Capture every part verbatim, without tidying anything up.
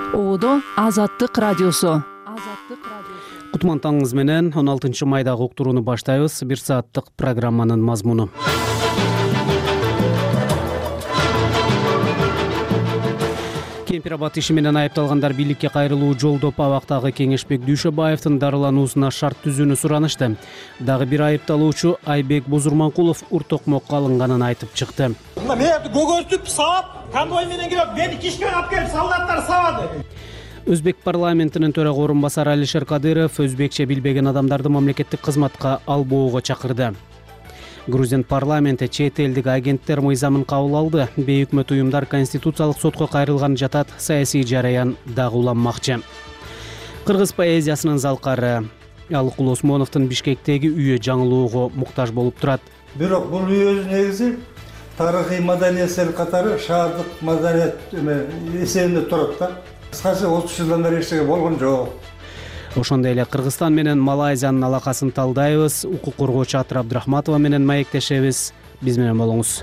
Оодо Азаттык радиосу. Кутман таңыңыз менен он алтынчы майдагы уктурууну баштайбыз. Бир сааттык программанын мазмуну. Кемпир-Абад иши менен айыпталгандар бийликке кайрылуу жолдоп абактагы Кеңешбек Дүйшөбаевдин дарылануусуна шарт түзүүнү суранышты. Дагы бир айыпталуучу Айбек Бузурманкулов уртокмокко алынганын айтып чыкты. Мен көгөртүп саап, конвой менен келип, мени кишке алып келип солдаттар сабады. Өзбек парламентинин төрага орун басары Алишер Кадыров өзбекче билбеген адамдарды мамлекеттик кызматка албоого чакырды. Грузин парламенти чет элдик агенттер мыйзамын кабыл алды. Бейөкмөт уюмдар конституциялык сотко кайрылган жатат, саясий жараян дагы уланмакчы. Кыргыз поэзиясынын залкары Алыкул Осмоновдун Бишкектеги үйү жаңылоого муктаж болуп турат. Бирок бул үйү негизи тарыхый маданиеттер катары шаардык маданият эсебинде турат да. Кыскасы отуз жылдан бери эчтеке болгон жок. Ошондой эле Кыргызстан менен Малайзиянын алакасын талдайбыз. Укук коргоочу Атыр Абдрахматова менен маектешебиз. Биз менен болуңуз.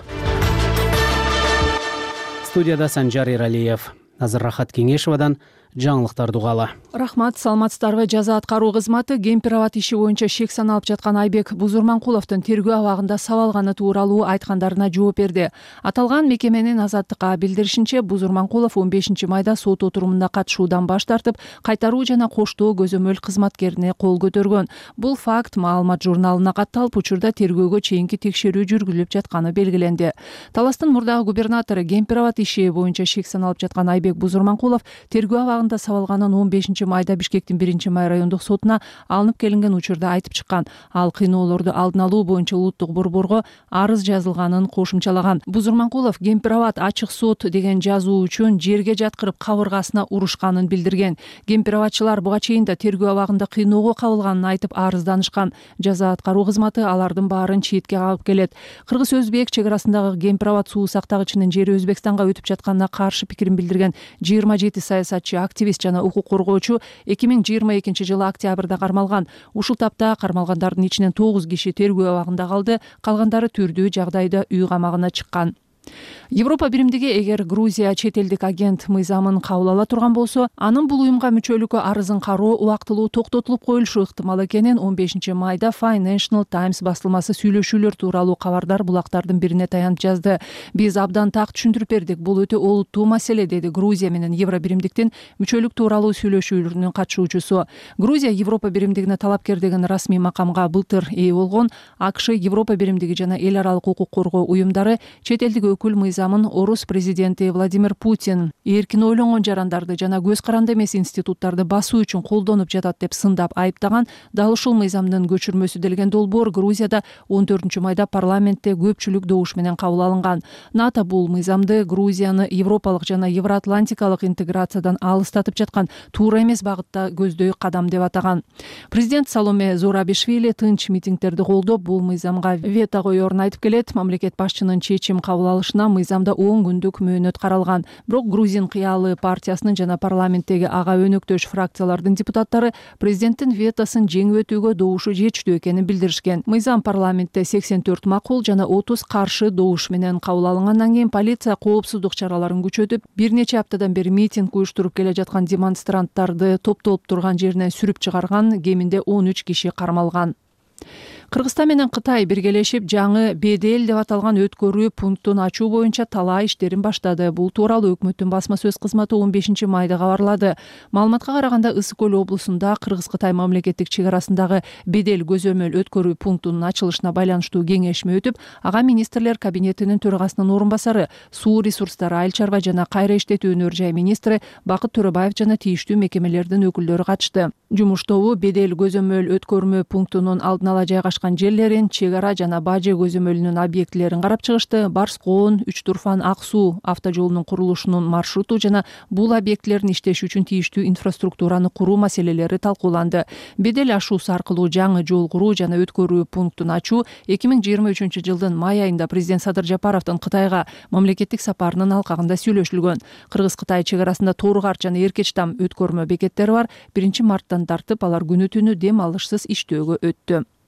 Студияда Санжар Иралиев. Азыр Рахат Кеңешевадан жаңылыктарды угалы. Рахмат, саламатсыздарбы. Жаза аткаруу кызматы Кемпир-Абад иши боюнча шек саналып жаткан Айбек Бузурманкуловдун тергөө абагында сабалганы тууралуу айткандарына жооп берди. Аталган мекеменин Азаттыкка билдиришинче, Бузурманкулов он бешинчи майда сот отурумунда катышуудан баш тартып, кайтаруу жана коштоо көзөмөл кызматкерине кол көтөргөн. Бул факт Маалымат журналына катталып, учурда тергөөгө чейинки текшерүү жүргүзүлүп жатканы белгиленди. Таластын мурдагы губернатору Кемпир-Абад иши боюнча шек саналып жаткан Айбек Бузурманкулов тергөө абагында сабалганын он бешинчи майда Бишкектин биринчи май райондук сотуна алынып келинген учурда айтып чыккан. Ал кыйноолорду алдын алуу боюнча улуттук борборго арыз жазылганын кошумчалаган. Бузурманкулов Кемпир-Абад ачык сот деген жазуу үчүн жерге жаткырып кабыргасына урушканын билдирген. Кемпир-Абадчылар буга чейин да тергөө абагында кыйноого кабылганын айтып арызданышкан. Жаза аткаруу кызматы алардын баарын четке кагып келет. Кыргыз-Өзбек чек арасындагы Кемпир-Абад суу сактагычынын жери Өзбекстанга өтүп жатканына каршы пикирин билдирген жыйырма жети саясатчы, активист жана укук коргоочу эки миң жыйырма экинчи жылы октябрда кармалган. Ушул тапта кармалгандардын ичинен тогуз киши тергөө абагында калды, калгандары түрдүү жагдайда үй камагына чыккан. Европа биримдиги эгер Грузия чет элдик агент мыйзамын кабыл ала турган болсо, анын бул уюмга мүчөлүккө арызын кароо убактылуу токтотулуп коюлушу ыктымал экенин он бешинчи майда Financial Times басылмасы сүйлөшүүлөр тууралуу кабардар булактардын бирине таянып жазды. Биз абдан так түшүндүрүп бердик, бул өтө олуттуу маселе, деди Грузия менен Евро биримдиктин мүчөлүк тууралуу сүйлөшүүлөрүнүн катышуучусу. Грузия Европа биримдигине талапкер деген расмий макамга былтыр ээ болгон. АКШ, Европа биримдиги жана эл аралык укук коргоо уюмдары чет элдик өкүл мыйзамын Орус президенти Владимир Путин эркин ойлонгон жарандарды жана көз каранды эмес институттарды басуу үчүн колдонуп жатат деп сындап айыптаган. Дал ушул мыйзамдын көчүрмөсү делген долбоор Грузияда он төртүнчү майда парламентте көпчүлүк добуш менен кабыл алынган. НАТО бул мыйзамды Грузияны европалык жана евроатлантикалык интеграциядан алыстатып жаткан туура эмес багытта көздөй кадам деп атаган. Президент Саломе Зорабишвили тынч митингдерди колдоп, бул мыйзамга вето коерун айтып келет. Мамлекет башчынын чечим кабыл алышына мыйзамда он күндүк мөөнөт каралган. Бирок Грузин кыялы партиясынын жана парламенттеги ага өнөктөш фракциялардын депутаттары президенттин ветосын жеңип өтүүгө добушу жетиштүү экенин билдиришкен. Мыйзам парламентте сексен төрт макул жана отуз каршы добуш менен кабыл алынгандан кийин полиция коопсуздук чараларын күчөтүп, бир нече аптадан бери митинг уюштуруп келе жаткан демонстранттарды топтолуп турган жеринен сүрүп чыгарган. Кеминде он үч киши кармалган. Кыргызстан менен Кытай биргелешип жаңы Бедел деп аталган өткөрүү пунктун ачуу боюнча талаа иштерин баштады. Бул тууралуу өкмөттүн басма сөз кызматы он бешинчи майда кабарлады. Маалыматка караганда, Ысык көл облусунда Кыргыз-Кытай мамлекеттик чек арасындагы Бедел көзөмөл өткөрүү пунктунун ачылышына байланыштуу кеңешме өтүп, ага министрлер кабинетинин төрагасынын орун басары, суу ресурстары, айыл чарба жана кайра иштетүүнүн өр жай министри Бакыт Төрөбаев жана тийиштүү мекемелердин өкүлдөрү катышты. Жумуш тобу Бедел көзөмөл өткөрмө пунктунун алдын ала жайгашкан жерлерин, чек ара жана бажы көзөмөлүнүн объектилерин карап чыгышты. Барс-Коон, Үч Турфан, Ак суу автожолунун курулушунун маршруту жана бул объектилердин иштеши үчүн тийиштүү инфраструктураны куруу маселелери талкууланды. Бедел ашуусу аркылуу жаңы жол куруу жана өткөрүү пунктун ачуу эки миң жыйырма үчүнчү жылдын май айында президент Садыр Жапаровдун Кытайга мамлекеттик сапарынын алкагында сүйлөшүлгөн. Кыргыз-Кытай чек арасында Тору-Карт жана Эркеч-Там өткөрмө бекеттери бар. биринчи марттан тартып алар күнү түнү дем алышсыз иштөөгө өттү.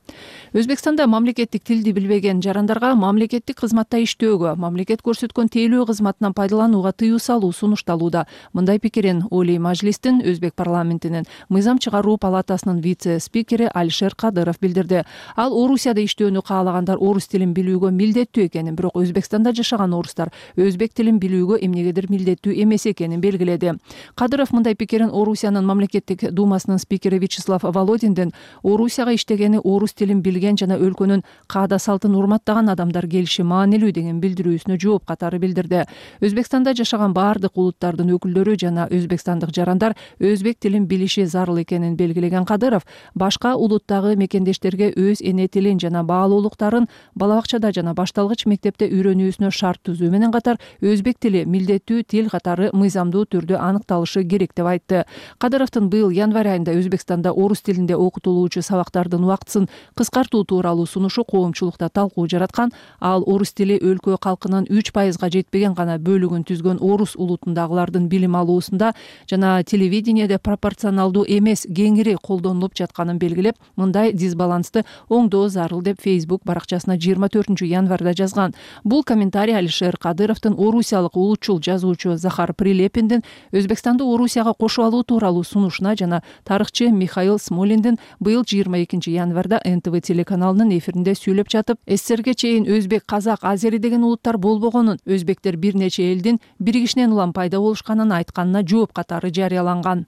Өзбекстанда мамлекеттик тилди билбеген жарандарга мамлекеттик кызматта иштөөгө, мамлекет көрсөткөн тейлөө кызматынан пайдаланууга тыюу салуу сунушталууда. Мындай пикирин Олий Мажлистин Өзбек парламентинин мыйзам чыгаруу палатасынын вице-спикери Алишер Кадыров билдирди. Ал Орусияда иштөөнү каалагандар орус тилин билүүгө милдеттүү экенин, бирок Өзбекстанда жашаган орустар өзбек тилин билүүгө эмнегедир милдеттүү эмес экенин белгиледи. Кадыров мындай пикирин Орусиянын мамлекеттик думасынын спикери Вячеслав Володиндин Орусияга иштегени орус тилин билген жана өлкөнүн каада салтын урматтаган адамдар келиши маанилүү деген билдирүүсүнө жооп катары билдирди. Өзбекстанда жашаган баардык улуттардын өкүлдөрү жана өзбекстандык жарандар өзбек тилин билиши зарыл экенин белгилеген Кадыров башка улуттагы мекендештерге өз эне тилин жана баалуулуктарын бала бакчада жана башталгыч мектепте үйрөнүүсүнө шарт түзүү менен катар өзбек тили милдеттүү тил катары мыйзамдуу түрдө аныкталышы керек деп айтты. Кадыровдун быйыл январь айында Өзбекстанда орус тилинде окутулуучу сабактардын убактысын кыскартуу тууралуу сунушу коомчулукта талкуу жараткан. Ал орус тили өлкө калкынын үч пайызга жетпеген гана бөлүгүн түзгөн орус улутундагылардын билим алуусунда жана телевидениеде пропорционалдуу эмес кеңири колдонулуп жатканын белгилеп, мындай дисбалансты оңдоо зарыл деп Facebook баракчасына жыйырма төртүнчү январда жазган. Бул комментарий Алишер Кадыровдун орусиялык улутчул жазуучу Захар Прилепиндин Өзбекстанды Орусияга кошуп алуу тууралуу сунушуна жана тарыхчы Михаил Смолиндин быйыл жыйырма экинчи январда эн тэ вэ телеканалынын эфиринде сүйлөп жатып, СССРге чейин өзбек, казак, азери деген улуттар болбогонун, өзбектер бир нече элдин биригишинен улам пайда болушканын айтканына жооп катары жарыяланган.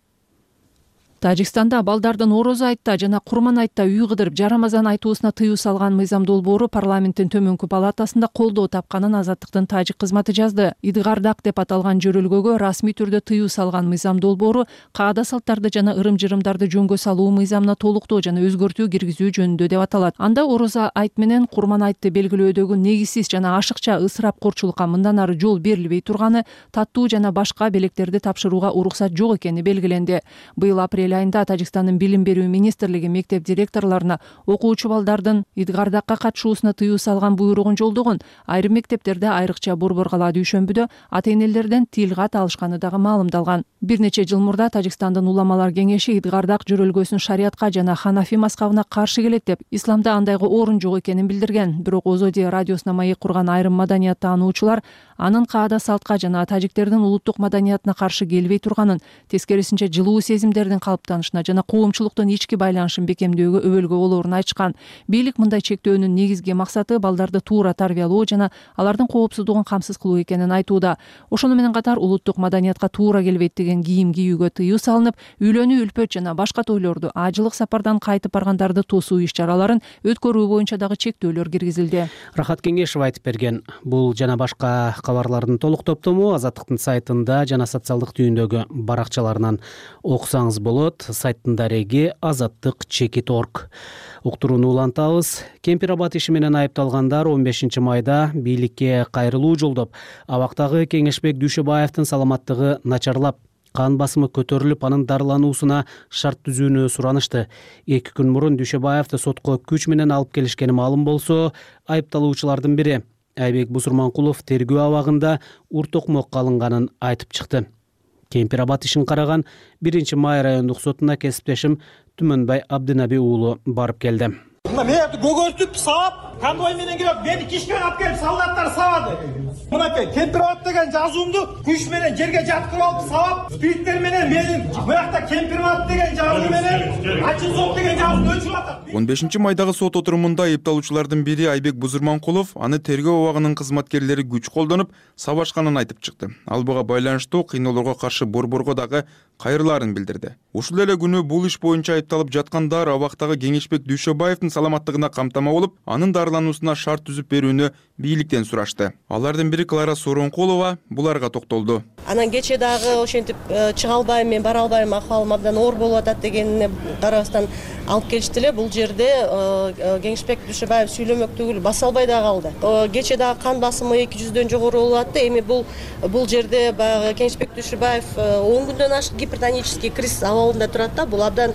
Тажикстанда балдардын орозо айтта жана курман айтта үй кыдырып жарамазан айтуусуна тыюу салган мыйзам долбоору парламенттин төмөнкү палатасында колдоо тапканын Азаттыктын тажик кызматы жазды. Идгардак деп аталган жөрөлгөгө расмий түрдө тыюу салган мыйзам долбоору каада салттарды жана ырым-жырымдарды жөнгө салуу мыйзамына толуктоо жана өзгөртүү киргизүү жөнүндө деп аталат. Анда орозо айт менен курман айтты белгилөөдөгү негизсиз жана ашыкча ысырапкорчулукка мындан ары жол берилбей турганы, таттуу жана башка белектерди тапшырууга уруксат жок экени белгиленди. Быйыл апрель айында Тажикстандын билим берүү министрлиги мектеп директорлоруна окуучу балдардын идгардакка катышуусуна тыюу салган буйругун жолдогон. Айрым мектептерде айрыкча борбор кала дүйшөмбүдө ата-энелерден тил кат алышканы дагы маалымдалган. Бир нече жыл мурда Тажикстандын уламалар кеңеши идгардак жөрөлгөсүн шариатка жана ханафи мазхабына каршы келет деп, исламда андайга орун жок экенин билдирген. Бирок Озоди радиосуна маек курган айрым маданият таануучулар анын каада салтка жана тажиктердин улуттук маданиятына каршы келбей турганын, тескерисинче жылуу сезимдердин калыптанышына жана коомчулуктун ички байланышын бекемдөөгө өбөлгө болоорун айтышкан. Бийлик мындай чектөөнүн негизги максаты балдарды туура тарбиялоо жана алардын коопсуздугун камсыз кылуу экенин айтууда. Ошону менен катар улуттук маданиятка туура келбейт деген кийим кийүүгө тыюу салынып, үйлөнүү, үлпөт жана башка тойлорду, ажылык сапардан кайтып баргандарды тосуу иш-чараларын өткөрүү боюнча дагы чектөөлөр киргизилди. Рахат Кеңешева айтып берген. Бул жана башка кабарлардын толук топтому Азаттыктын сайтында жана социалдык түйүндөгү баракчаларынан окусаңыз болот. Сайттын дареги азаттык чекит точка орг. Уктурууну улантабыз. Кемпирабад иши менен айыпталгандар он бешинчи майда бийликке кайрылуу жолдоп, абактагы Кеңешбек Дүйшөбаевдин саламаттыгы начарлап, кан басымы көтөрүлүп, анын дарылануусуна шарт түзүүнү суранышты. Эки күн мурун Дүйшөбаевди сотко күч менен алып келишкени маалым болсо, айыпталуучулардын бири Айбек Бузурманкулов тергөө абагында ур токмокко алынганын айтып чыкты. Кемпирабад ишин караган биринчи май райондук сотуна кесиптешим Түмөнбай Абдынаби уулу барып келди. Мына көгөртүп саап, конвой менен келип, мени кишкен алып келип солдаттар сабады. Мынакей Кемпирабад деген жазуумду күч менен жерге жаткырып алып саап, спирттер менен менин буякта Кемпирабад деген жазуу менен Ачын сот деген жазууну өчүп атат. он бешинчи майдагы сот отурумунда айыпталуучулардын бири Айбек Бузурманкулов аны тергөө абагынын кызматкерлери күч колдонуп сабашканын айтып чыкты. Ал буга байланыштуу кыйноолорго каршы борборго дагы кайрылаарын билдирди. Ушул эле күнү бул иш боюнча айыпталып жаткандар абактагы Кеңешбек Дүйшөбаевдин саламаттыгына камтама болуп, анын дарылануусуна шарт түзүп берүүнү бийликтен сурашты. Алардын бири Клара Сооронкулова буларга токтолду. Анан кече дагы ошентип чыга албайм, мен бара албайм, акыбалым абдан оор болуп атат дегенине карабастан алып келишти эле. Бул жерде Кеңешбек Дүйшөбаев сүйлөмөк түгүл баса албай да калды. Кече дагы кан басымы эки жүздөн жогору болуп атты. Эми бул бул жерде баягы Кеңешбек Дүйшөбаев он күндөн ашык гипертонический криз абалында турат да. Бул абдан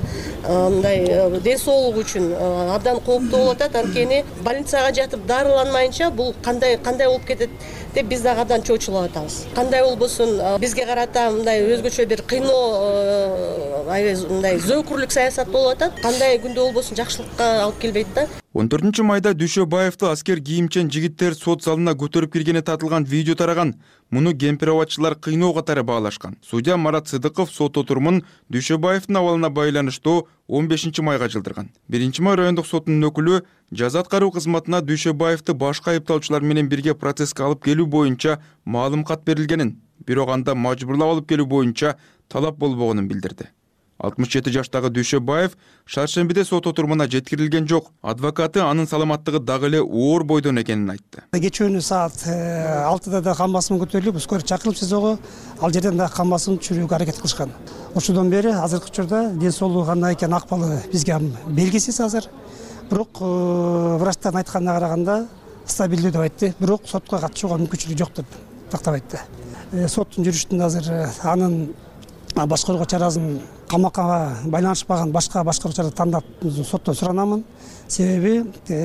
мындай ден соолугу үчүн абдан кооптуу болуп атат. Анткени больницага жатып дарыланмайынча бул кандай кандай болуп кетет деп биз дагы абдан чоочулуп атабыз. Кандай болбосун бизге карата мындай өзгөчө бир кыйноо, мындай зөөкүрлүк саясат болуп атат. Кандай күндө болбосун жакшылыкка алып келбейт да. он төртүнчү майда Дүйшөбаевди аскер кийимчен жигиттер сот залына көтөрүп киргени татылган видео тараган. Муну кемпирабадчылар кыйноо катары баалашкан. Судья Марат Сыдыков сот отурумун Дүйшөбаевдин абалына байланыштуу он бешинчи майга жылдырган. биринчи май райондук сотунун өкүлү жаза аткаруу кызматына Дүйшөбаевди башка айыпталуучулар менен бирге процесске алып келүү боюнча маалым кат берилгенин, бирок анда мажбурлап алып келүү боюнча талап болбогонун билдирди. алтымыш жети жаштагы Дүйшөбаев шаршембиде сот отурумуна жеткирилген жок. Адвокаты анын саламаттыгы дагы эле оор бойдон экенин айтты. Кечүүнү саат алтыда да кам басымы көтөрүлүп, скорый чакырылып СИЗОго, ал жерден да кам басымын түшүрүүгө аракет кылышкан. Ошодон бери азыркы учурда ден соолугу кандай экен, акыбалы бизге белгисиз азыр. Бирок врачтардын айтканына караганда стабилдүү деп айтты. Бирок сотко катышууга мүмкүнчүлүгү жок деп тактап айтты. Соттун жүрүшүндө азыр анын башкарууга чарасын камакка байланышпаган башка башкаруу чара тандап соттон суранамын. Себеби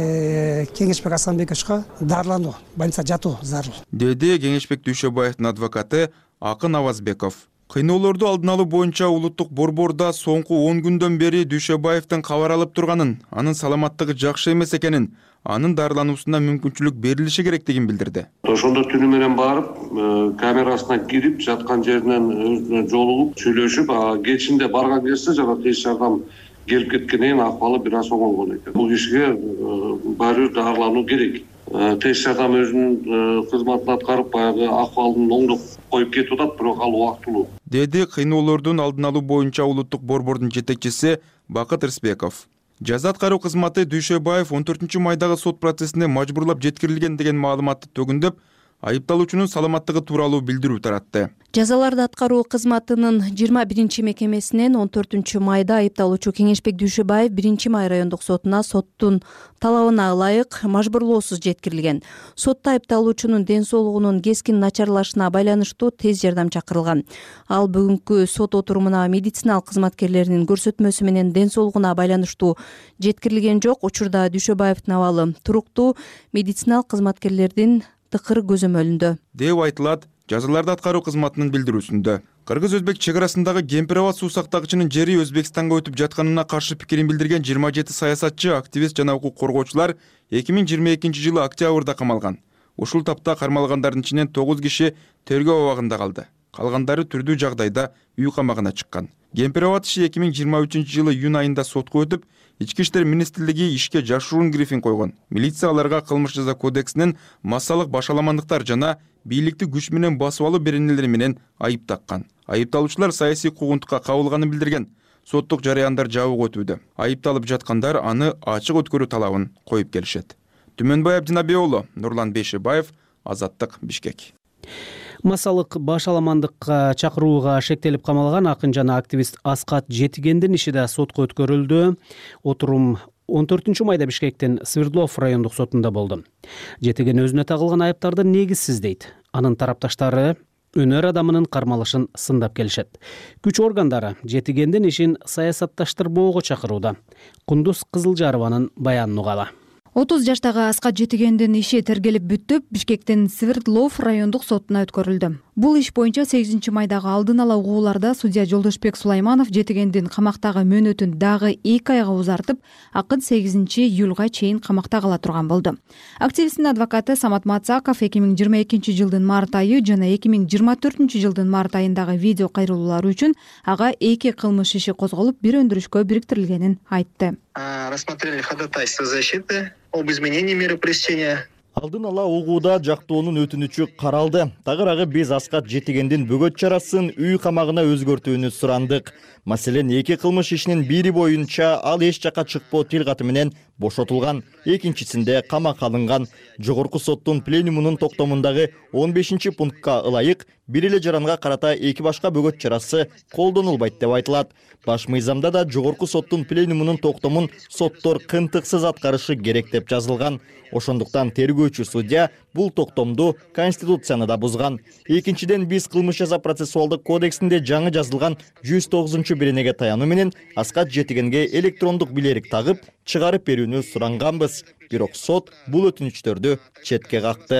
Кеңешбек Асанбековичке дарылануу, больницада жатуу зарыл. Деди Кеңешбек Дүйшөбаевдин адвокаты Акын Авазбеков. Кыйноолорду алдын алуу боюнча улуттук борбордо соңку он күндөн бери Дүйшөбаевдин кабар алып турганын, анын саламаттыгы жакшы эмес экенин, анын дарылануусуна мүмкүнчүлүк берилиши керектигин билдирди. Ошондо түнү менен барып, камерасына кирип, жаткан жеринен өзүнө жолугуп, сүйлөшүп, кечинде барган кезде жана тез жардам келип кеткенден кийин акыбалы бир аз оңолгон экен. Бул кишиге баары бир дарылануу керек. Тез жардам өзүнүн кызматын аткарып, баягы акыбалын оңдоп коюп кетип атат, бирок ал убактылуу. Деди кыйноолордун алдын алуу боюнча улуттук борбордун жетекчиси Бакыт Рысбеков. Жаза аткаруу кызматы Дүйшөбаев он төртүнчү майдагы сот процессине мажбурлап жеткирилген деген маалыматты төгүндөп, айыпталуучунун саламаттыгы тууралуу билдирүү таратты. Жазаларды аткаруу кызматынын жыйырма биринчи мекемесинен он төртүнчү майда айыпталуучу Кеңешбек Дүйшөбаев биринчи май райондук сотуна соттун талабына ылайык мажбурлоосуз жеткирилген. Сотто айыпталуучунун ден соолугунун кескин начарлашына байланыштуу тез жардам чакырылган. Ал бүгүнкү сот отурумуна медициналык кызматкерлеринин көрсөтмөсү менен ден соолугуна байланыштуу жеткирилген жок. Учурда Дүйшөбаевдин абалы туруктуу, медициналык кызматкерлердин тыкыр көзөмөлүндө деп айтылат жазаларды аткаруу кызматынын билдирүүсүндө. Кыргыз-Өзбек чек арасындагы Кемпирабад суу сактагычынын жери Өзбекстанга өтүп жатканына каршы пикирин билдирген жыйырма жети саясатчы, активист жана укук коргоочулар эки миң жыйырма экинчи жылы октябрда камалган. Ушул тапта кармалгандардын ичинен тогуз киши тергөө абагында калды. Калгандары түрдүү жагдайда үй камагына чыккан. Кемпирабад иши эки миң жыйырма үчүнчү жылы июнь айында сотко өтүп, Ички иштер министрлиги ишке жашыруун грифин койгон. Милиция аларга кылмыш жаза кодексинин массалык башаламандыктар жана бийликти күч менен басып алуу беренелери менен айып таккан. Айыпталуучулар саясий куугунтукка кабылганын билдирген. Соттук жарыяндар жабык өтүүдө. Айыпталып жаткандар аны ачык өткөрүү талабын коюп келишет. Түмөнбай Абдинабий уулу, Нурлан Бейшебаев, Азаттык, Бишкек. Массалык башаламандыкка чакырууга шектелип камалган акын жана активист Аскат Жетигендин иши да сотко өткөрүлдү. Отурум он төртүнчү майда Бишкектин Свердлов райондук сотунда болду. Жетиген өзүнө тагылган айыптарды негизсиз дейт. Анын тарапташтары өнөр адамынын кармалышын сындап келишет. Күч органдары Жетигендин ишин саясатташтырбоого чакырууда. Кундуз Кызылжарованын баянын угалы. отуз жаштагы Аскат Жетигендин иши тергелип бүттүп, Бишкектин Свердлов райондук сотуна өткөрүлдү. Бул иш боюнча сегизинчи майдагы алдын ала угууларда судья Жолдошбек Сулайманов Жетигендин камактагы мөөнөтүн дагы эки айга узартып, акын сегизинчи июлга чейин камакта кала турган болду. Активисттин адвокаты Самат Мацаков эки миң жыйырма экинчи жылдын март айы жана эки миң жыйырма төртүнчү жылдын март айындагы видео кайрылуулары үчүн ага эки кылмыш иши козголуп, бир өндүрүшкө бириктирилгенин айтты. Рассмотрели ходатайство защиты об изменении меры пресечения. Алдын ала угууда жактоонун өтүнүчү каралды. Тагыраагы биз Аскат Жетигендин бөгөт чарасын үй камагына өзгөртүүнү сурандык. Маселен, эки кылмыш ишинин бири боюнча ал эч жакка чыкпоо тил каты менен бошотулган, экинчисинде камакка алынган. Жогорку соттун пленумунун токтомундагы он бешинчи пунктка ылайык бир эле жаранга карата эки башка бөгөт чарасы колдонулбайт деп айтылат. Баш мыйзамда да жогорку соттун пленумунун токтомун соттор кынтыксыз аткарышы керек деп жазылган. Ошондуктан тергөөчү судья бул токтомду Конституцияны да бузган. Экинчиден, биз кылмыш жаза процессуалдык кодексинде жаңы жазылган жүз тогузунчу беренеге таянуу менен Аскат Жетигенге электрондук билерик тагып, чыгарып берүүнү суранганбыз. Бирок сот бул өтүнүчтөрдү четке какты.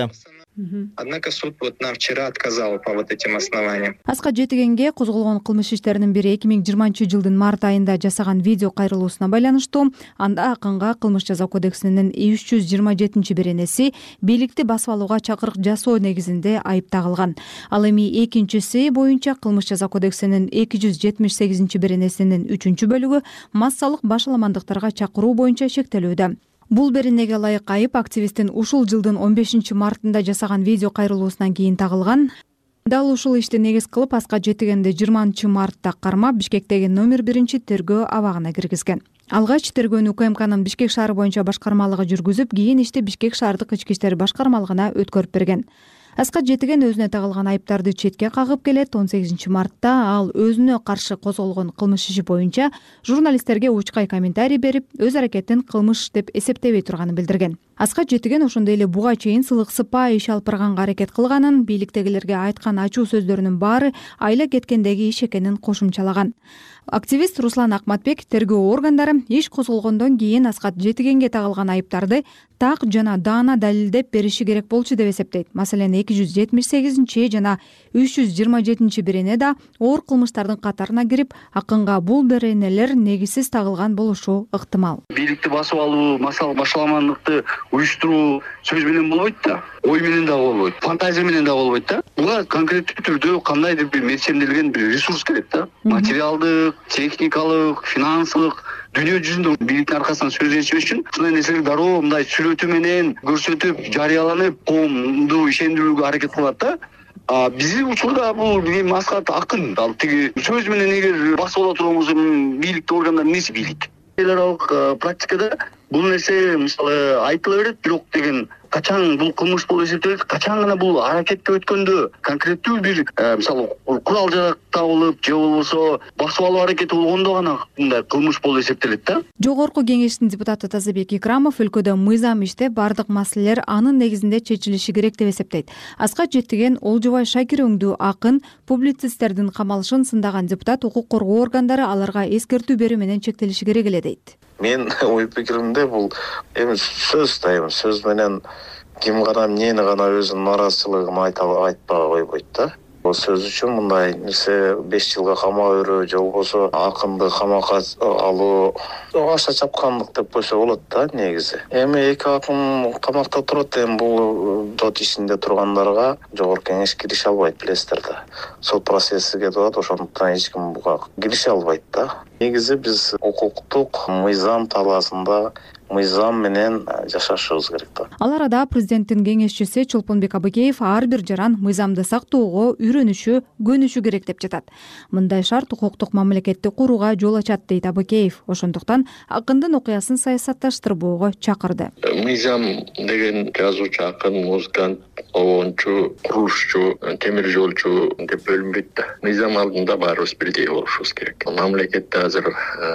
Однако суд вот нам вчера отказал по вот этим основаниям. Аскат Жетигенге козголгон кылмыш иштеринин бири эки миң жыйырманчы жылдын март айында жасаган видео кайрылуусуна байланыштуу. Анда акынга кылмыш жаза кодексинин үч жүз жыйырма жетинчи беренеси бийликти басып алууга чакырык жасоо негизинде айып тагылган. Ал эми экинчиси боюнча кылмыш жаза кодексинин эки жүз жетимиш сегизинчи беренесинин үчүнчү бөлүгү массалык башаламандыктарга чакыруу боюнча шектелүүдө. Бул беренеге ылайык айып активисттин ушул жылдын он бешинчи мартында жасаган видео кайрылуусунан кийин тагылган. Дал ушул ишти негиз кылып Аскат Жетигенди жыйырманчы мартта кармап Бишкектеги номер биринчи тергөө абагына киргизген. Алгач тергөөнү УКМКнын Бишкек шаары боюнча башкармалыгы жүргүзүп, кийин ишти Бишкек шаардык ички иштер башкармалыгына өткөрүп берген. Аскат Жетиген өзүнө тагылган айыптарды четке кагып келет. он сегизинчи мартта ал өзүнө каршы козголгон кылмыш иши боюнча журналисттерге учкай комментарий берип, өз аракетин кылмыш деп эсептебей турганын билдирген. Аскат Жетиген ошондой эле буга чейин сылык сыпай иш алып барганга аракет кылганын, бийликтегилерге айткан ачуу сөздөрүнүн баары айла кеткендеги иш экенин кошумчалаган. Активист Руслан Акматбек тергөө органдары иш козголгондон кийин Аскат Жетигенге тагылган айыптарды так жана даана далилдеп бериши керек болчу деп эсептейт. Маселен, эки жүз жетимиш сегизинчи жана үч жүз жыйырма жетинчи берене да оор кылмыштардын катарына кирип, акынга бул беренелер негизсиз тагылган болушу ыктымал. Бийликти басып алуу, массалык башаламандыкты уюштуруу сөз менен болбойт да, ой менен да болбойт, фантазия менен да болбойт да. Буга конкреттүү түрдө кандайдыр бир мерчемделген бир ресурс керек да. Материалдык, техникалык, финансылык дүйнө жүзүндө бийликтин аркасынан сөз ичиш үчүн ушундай нерселер дароо мындай сүрөтү менен көрсөтүп, жарыяланып, коомду ишендирүүгө аракет кылат да. А биздин учурда бул эми Аскат акын, ал тиги сөз менен эгер басып ала турган болсо бийликтин органдары эмнеси бийлик? Эл аралык практикада бул нерсе мисалы айтыла берет, бирок деген качан бул кылмыш болуп эсептелет, качан гана бул аракетке өткөндө конкреттүү бир мисалы курал жарак табылып же болбосо басып алуу аракети болгондо гана мындай кылмыш болуп эсептелет да. Жогорку кеңештин депутаты Тазабек Икрамов өлкөдө мыйзам иштеп, бардык маселелер анын негизинде чечилиши керек деп эсептейт. Аскат Жетиген Олжобай Шакир өңдүү акын, публицисттердин камалышын сындаган депутат укук коргоо органдары аларга эскертүү берүү менен чектелиши керек эле дейт. Мен ой пикиримде бул эми сөз да эми сөз менен ким гана эмнени гана өзүнүн нааразычылыгын айта айтпай койбойт да. Бул сөз үчүн мындай нерсе беш жылга камап өрөө же болбосо акынды камакка алуу аша чапкандык деп койсо болот да негизи. Эми эки акын камакта турат, эми бул сот ишинде тургандарга жогорку кеңеш кирише албайт, билесиздер да. Сот процесси кетип атат, ошондуктан эч ким буга кирише албайт да. Негизи биз укуктук мыйзам талаасында мыйзам менен жашашыбыз керек да. Ал арада президенттин кеңешчиси Чолпонбек Абыкеев ар бир жаран мыйзамды сактоого үйрөнүшү, көнүшү керек деп жатат. Мындай шарт укуктук мамлекетти курууга жол ачат дейт Абыкеев. Ошондуктан акындын окуясын саясатташтырбоого чакырды. Мыйзам деген жазуучу, акын, музыкант, обончу, курушчу, темир жолчу деп бөлүнбөйт да. Мыйзам алдында баарыбыз бирдей болушубуз керек. Мамлекетте азыр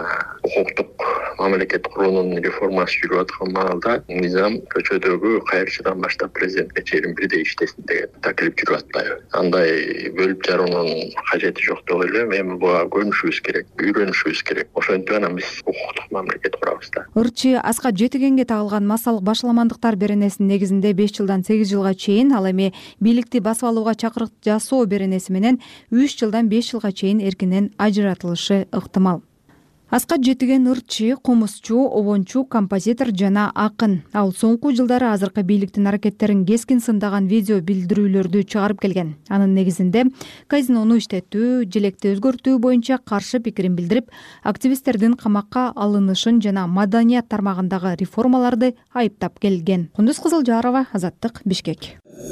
укуктук мамлекет куруунун реформасы жүрүп аткан маалда мыйзам көчөдөгү кайрчыдан баштап президентке чейин бирдей иштесин деген таклип жүрүп атпайбы. Андай бөлүп жаруунун кажети жок деп ойлойм. Эми буга көнүшүбүз керек, үйрөнүшүбүз керек. Ошентип анан биз укуктук мамлекет курабыз да. Ырчы Аскат Жетигенге тагылган массалык башаламандыктар беренесинин негизинде беш жылдан сегиз жылга чейин, ал эми бийликти басып алууга чакырык жасоо беренеси менен үч жылдан беш жылга чейин эркинен ажыратылышы ыктымал. Аскат Жетиген ырчы, кумузчу, обончу, композитор жана акын. Ал соңку жылдары азыркы бийликтин аракеттерин кескин сындаган видео билдирүүлөрдү чыгарып келген. Анын негизинде казинону иштетүү, желекти өзгөртүү боюнча каршы пикирин билдирип, активисттердин камакка алынышын жана маданият тармагындагы реформаларды айыптап келген. Кундуз Кызылжарова, Азаттык, Бишкек.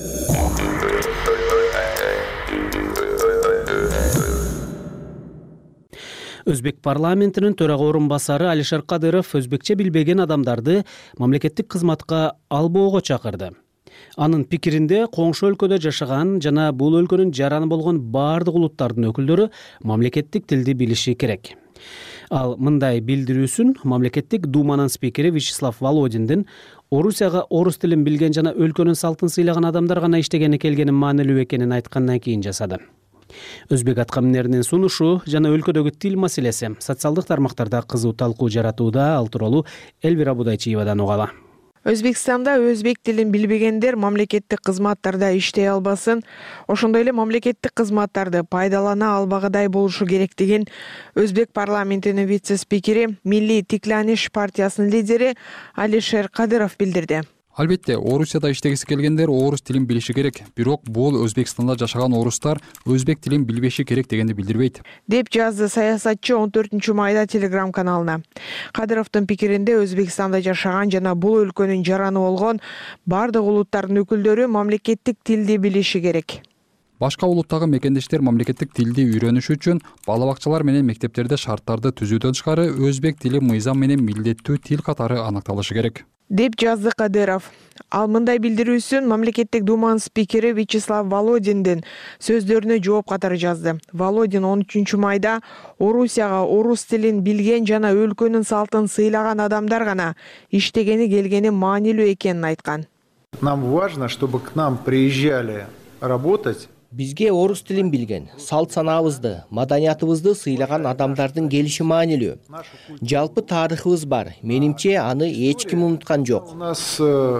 Өзбек парламентинин төрага орун басары Алишер Кадыров өзбекче билбеген адамдарды мамлекеттик кызматка албоого чакырды. Анын пикиринде коңшу өлкөдө жашаган жана бул өлкөнүн жараны болгон баардык улуттардын өкүлдөрү мамлекеттик тилди билиши керек. Ал мындай билдирүүсүн мамлекеттик думанын спикери Вячеслав Володиндин Орусияга орус тилин билген жана өлкөнүн салтын сыйлаган адамдар гана иштегени келгенин маанилүү экенин айткандан кийин жасады. Өзбек аткаминеринин сунушу жана өлкөдөгү тил маселеси социалдык тармактарда кызуу талкуу жаратууда. Ал тууралуу Элвира Будайчиевадан угалы. Өзбекстанда өзбек тилин билбегендер мамлекеттик кызматтарда иштей албасын, ошондой эле мамлекеттик кызматтарды пайдалана албагыдай болушу керек деген Өзбек парламентинин вице-спикери, Милли Тикланиш партиясынын лидери Алишер Кадыров билдирди. Албетте, Орусияда иштегиси келгендер орус тилин билиши керек. Бирок бул Өзбекстанда жашаган орустар өзбек тилин билбеши керек дегенди билдирбейт, деп жазды саясатчы он төртүнчү майда Телеграм каналына. Кадыровдун пикиринде Өзбекстанда жашаган жана бул өлкөнүн жараны болгон бардык улуттардын өкүлдөрү мамлекеттик тилди билиши керек. Башка улуттагы мекендештер мамлекеттик тилди үйрөнүш үчүн бала бакчалар менен мектептерде шарттарды түзүүдөн тышкары өзбек тили мыйзам менен милдеттүү тил катары анакталышы керек, деп жазды Кадыров. Ал мындай билдирүүсүн мамлекеттик думанын спикери Вячеслав Володиндин сөздөрүнө жооп катары жазды. Володин он үчүнчү майда Орусияга орус тилин билген жана өлкөнүн салтын сыйлаган адамдар гана иштегени келгени маанилүү экенин айткан. Нам важно, чтобы к нам приезжали работать. Бизге орус тилин билген, салт санаабызды, маданиятыбызды сыйлаган адамдардын келиши маанилүү. Жалпы тарыхыбыз бар. Менимче аны эч ким унуткан жок. У нас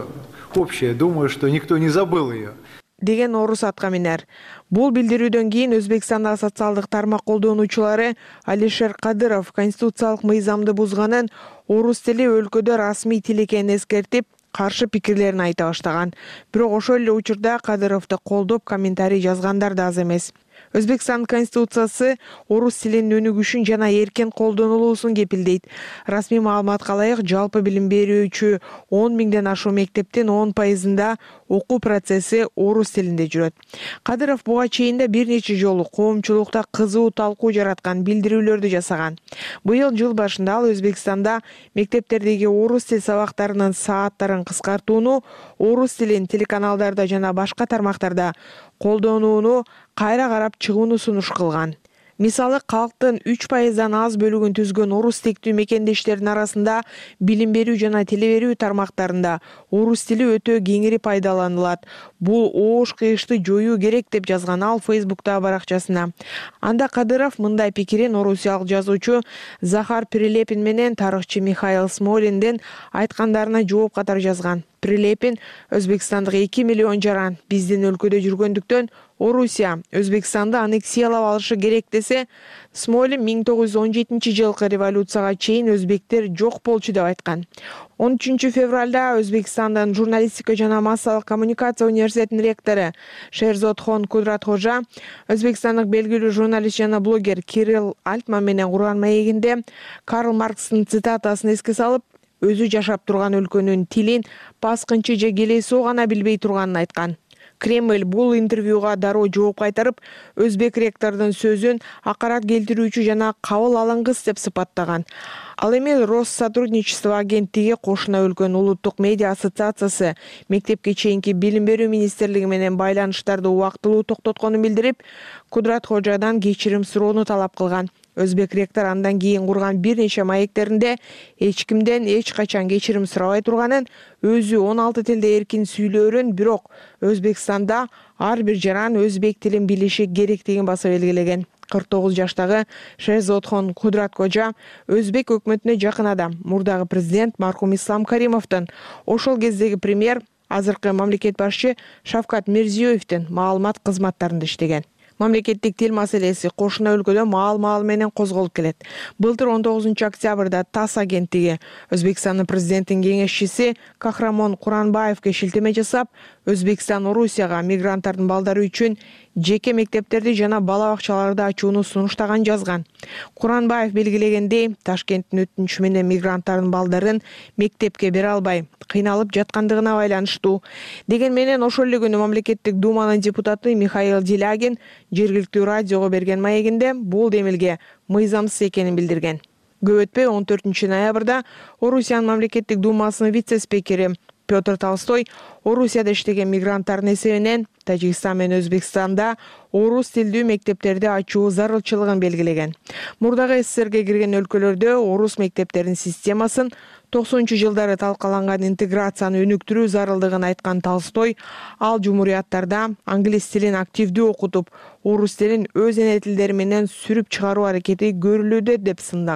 общее, думаю, что никто не забыл ее. Деген орус аткаминер. Бул билдирүүдөн кийин Өзбекстанда социалдык тармак колдонуучулары Алишер Кадыров конституциялык мыйзамды бузганын, орус тили өлкөдө расмий тил экенин эскертип, каршы пикирлерин айта баштаган. Бирок ошол эле учурда Кадыровду колдоп комментарий жазгандар да аз эмес. Өзбекстан конституциясы орус тилинин өнүгүшүн жана эркен колдонулуусун кепилдейт. Расмий маалыматка ылайык, жалпы билим берүүчү он миңден ашуун мектептин он пайызында окуу процесси орус тилинде жүрөт. Кадыров буга чейин да бир нече жолу коомчулукта кызуу талкуу жараткан билдирүүлөрдү жасаган. Быйыл жыл башында ал Өзбекстанда мектептердеги орус тил сабактарынын сааттарын кыскартууну, орус тилин телеканалдарда жана башка тармактарда колдонууну кайра карап чыгууну сунуш кылган. Мисалы, калктын үч пайыздан аз бөлүгүн түзгөн орус тектүү мекендештердин арасында билим берүү жана телеберүү тармактарында орус тили өтө кеңири пайдаланылат. Бул оош кыйышты жоюу керек деп жазган ал Фейсбуктагы баракчасына. Анда Кадыров мындай пикирин орусиялык жазуучу Захар Прилепин менен тарыхчы Михаил Смолиндин айткандарына жооп катары жазган. Прилепин Өзбекстандык эки миллион жаран биздин өлкөдө жүргөндүктөн Орусия Өзбекстанды аннексиялап алышы керек десе, Смолин миң тогуз жүз он жетинчи жылкы революцияга чейин өзбектер жок болчу деп айткан. он үчүнчү февралда Өзбекстандын журналистика жана массалык коммуникация университетинин ректору Шерзодхон Кудратхожа Өзбекстандык белгилүү журналист жана блогер Кирилл Альтман менен курган маегинде Карл Маркстын цитатасын эске салып, өзү жашап турган өлкөнүн тилин баскынчы же келесоо гана билбей турганын айткан. Кремль бул интервьюга дароо жооп кайтарып, өзбек ректордун сөзүн акарат келтирүүчү жана кабыл алынгыс деп сыпаттаган. Ал эми Россотрудничество агенттиги кошуна өлкөнүн улуттук медиа ассоциациясы мектепке чейинки билим берүү министрлиги менен байланыштарды убактылуу токтотконун билдирип, Кудратхожадан кечирим суроону талап кылган. Өзбек ректор андан кийин курган бир нече маектеринде эч кимден эч качан кечирим сурабай турганын, өзү он алты тилде эркин сүйлөөрүн, бирок Өзбекстанда ар бир жаран өзбек тилин билиши керектигин баса белгилеген. кырк тогуз жаштагы Шерзодхон Кудраткожа өзбек өкмөтүнө жакын адам. Мурдагы президент мархум Ислам Каримовдун, ошол кездеги премьер, азыркы мамлекет башчы Шавкат Мирзиёевдин маалымат кызматтарында иштеген. Мамлекеттик тил маселеси кошуна өлкөдө маал-маал менен козголуп келет. Былтыр он тогузунчу октябрда ТАСС агенттиги Өзбекстандын президентинин кеңешчиси Кахрамон Куранбаевге шилтеме жасап, Өзбекстан Орусияга мигранттардын балдары үчүн жеке мектептерди жана бала бакчаларды ачууну сунуштаган жазган. Куранбаев белгилегендей, Ташкенттин өтүнүчү менен мигранттардын балдарын мектепке бере албай, кыйналып жаткандыгына байланыштуу. Деген менен ошол эле күнү мамлекеттик думанын депутаты Михаил Делягин жергиликтүү радиого берген маегинде бул демилге мыйзамсыз экенин билдирген. Көп өтпөй он төртүнчү ноябрда Орусиянын мамлекеттик думасынын вице-спикери Петр Толстой Орусияда иштеген мигранттардын эсебинен Тажикстан менен Өзбекстанда орус тилдүү мектептерди ачуу зарылчылыгын белгилеген. Мурдагы СССРге кирген өлкөлөрдө орус мектептеринин системасын токсонунчу жылдары талкаланган интеграцияны өнүктүрүү зарылдыгын айткан Толстой, ал жумурияттарда англис тилин активдүү окутуп, орус тилин өз эне тилдери менен сүрүп чыгаруу аракети көрүлүүдө деп сындаган.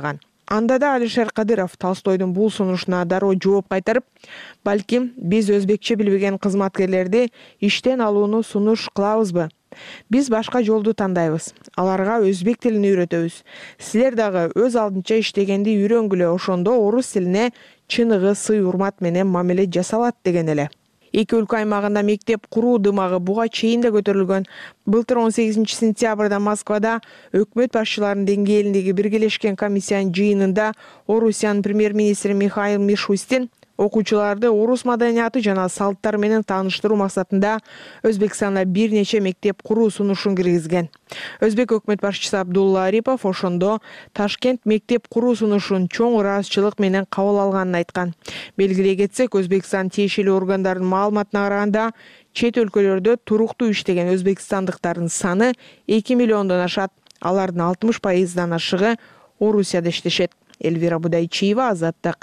Анда да Алишер Кадыров Толстойдун бул сунушуна дароо жооп кайтарып, балким биз өзбекче билбеген кызматкерлерди иштен алууну сунуш кылабызбы? Биз башка жолду тандайбыз. Аларга өзбек тилин үйрөтөбүз. Силер дагы өз алдынча иштегенди үйрөнгүлө, ошондо орус тилине чыныгы сый урмат менен мамиле жасалат деген эле. Эки өлкө аймагында мектеп куруу дымагы буга чейин да көтөрүлгөн. Былтыр он сегизинчи сентябрда Москвада өкмөт башчыларынын деңгээлиндеги биргелешкен комиссиянын жыйынында Орусиянын премьер-министри Михаил Мишустин окуучуларды орус маданияты жана салттары менен тааныштыруу максатында Өзбекстанда бир нече мектеп куруу сунушун киргизген. Өзбек өкмөт башчысы Абдулла Арипов ошондо Ташкент мектеп куруу сунушун чоң ыраазычылык менен кабыл алганын айткан. Белгилей кетсек, Өзбекстан тиешелүү органдарынын маалыматына караганда, чет өлкөлөрдө туруктуу иштеген өзбекстандыктардын саны эки миллиондон ашат. Алардын алтымыш пайыздан ашыгы Орусияда иштешет. Эльвира Будайчиева, Азаттык.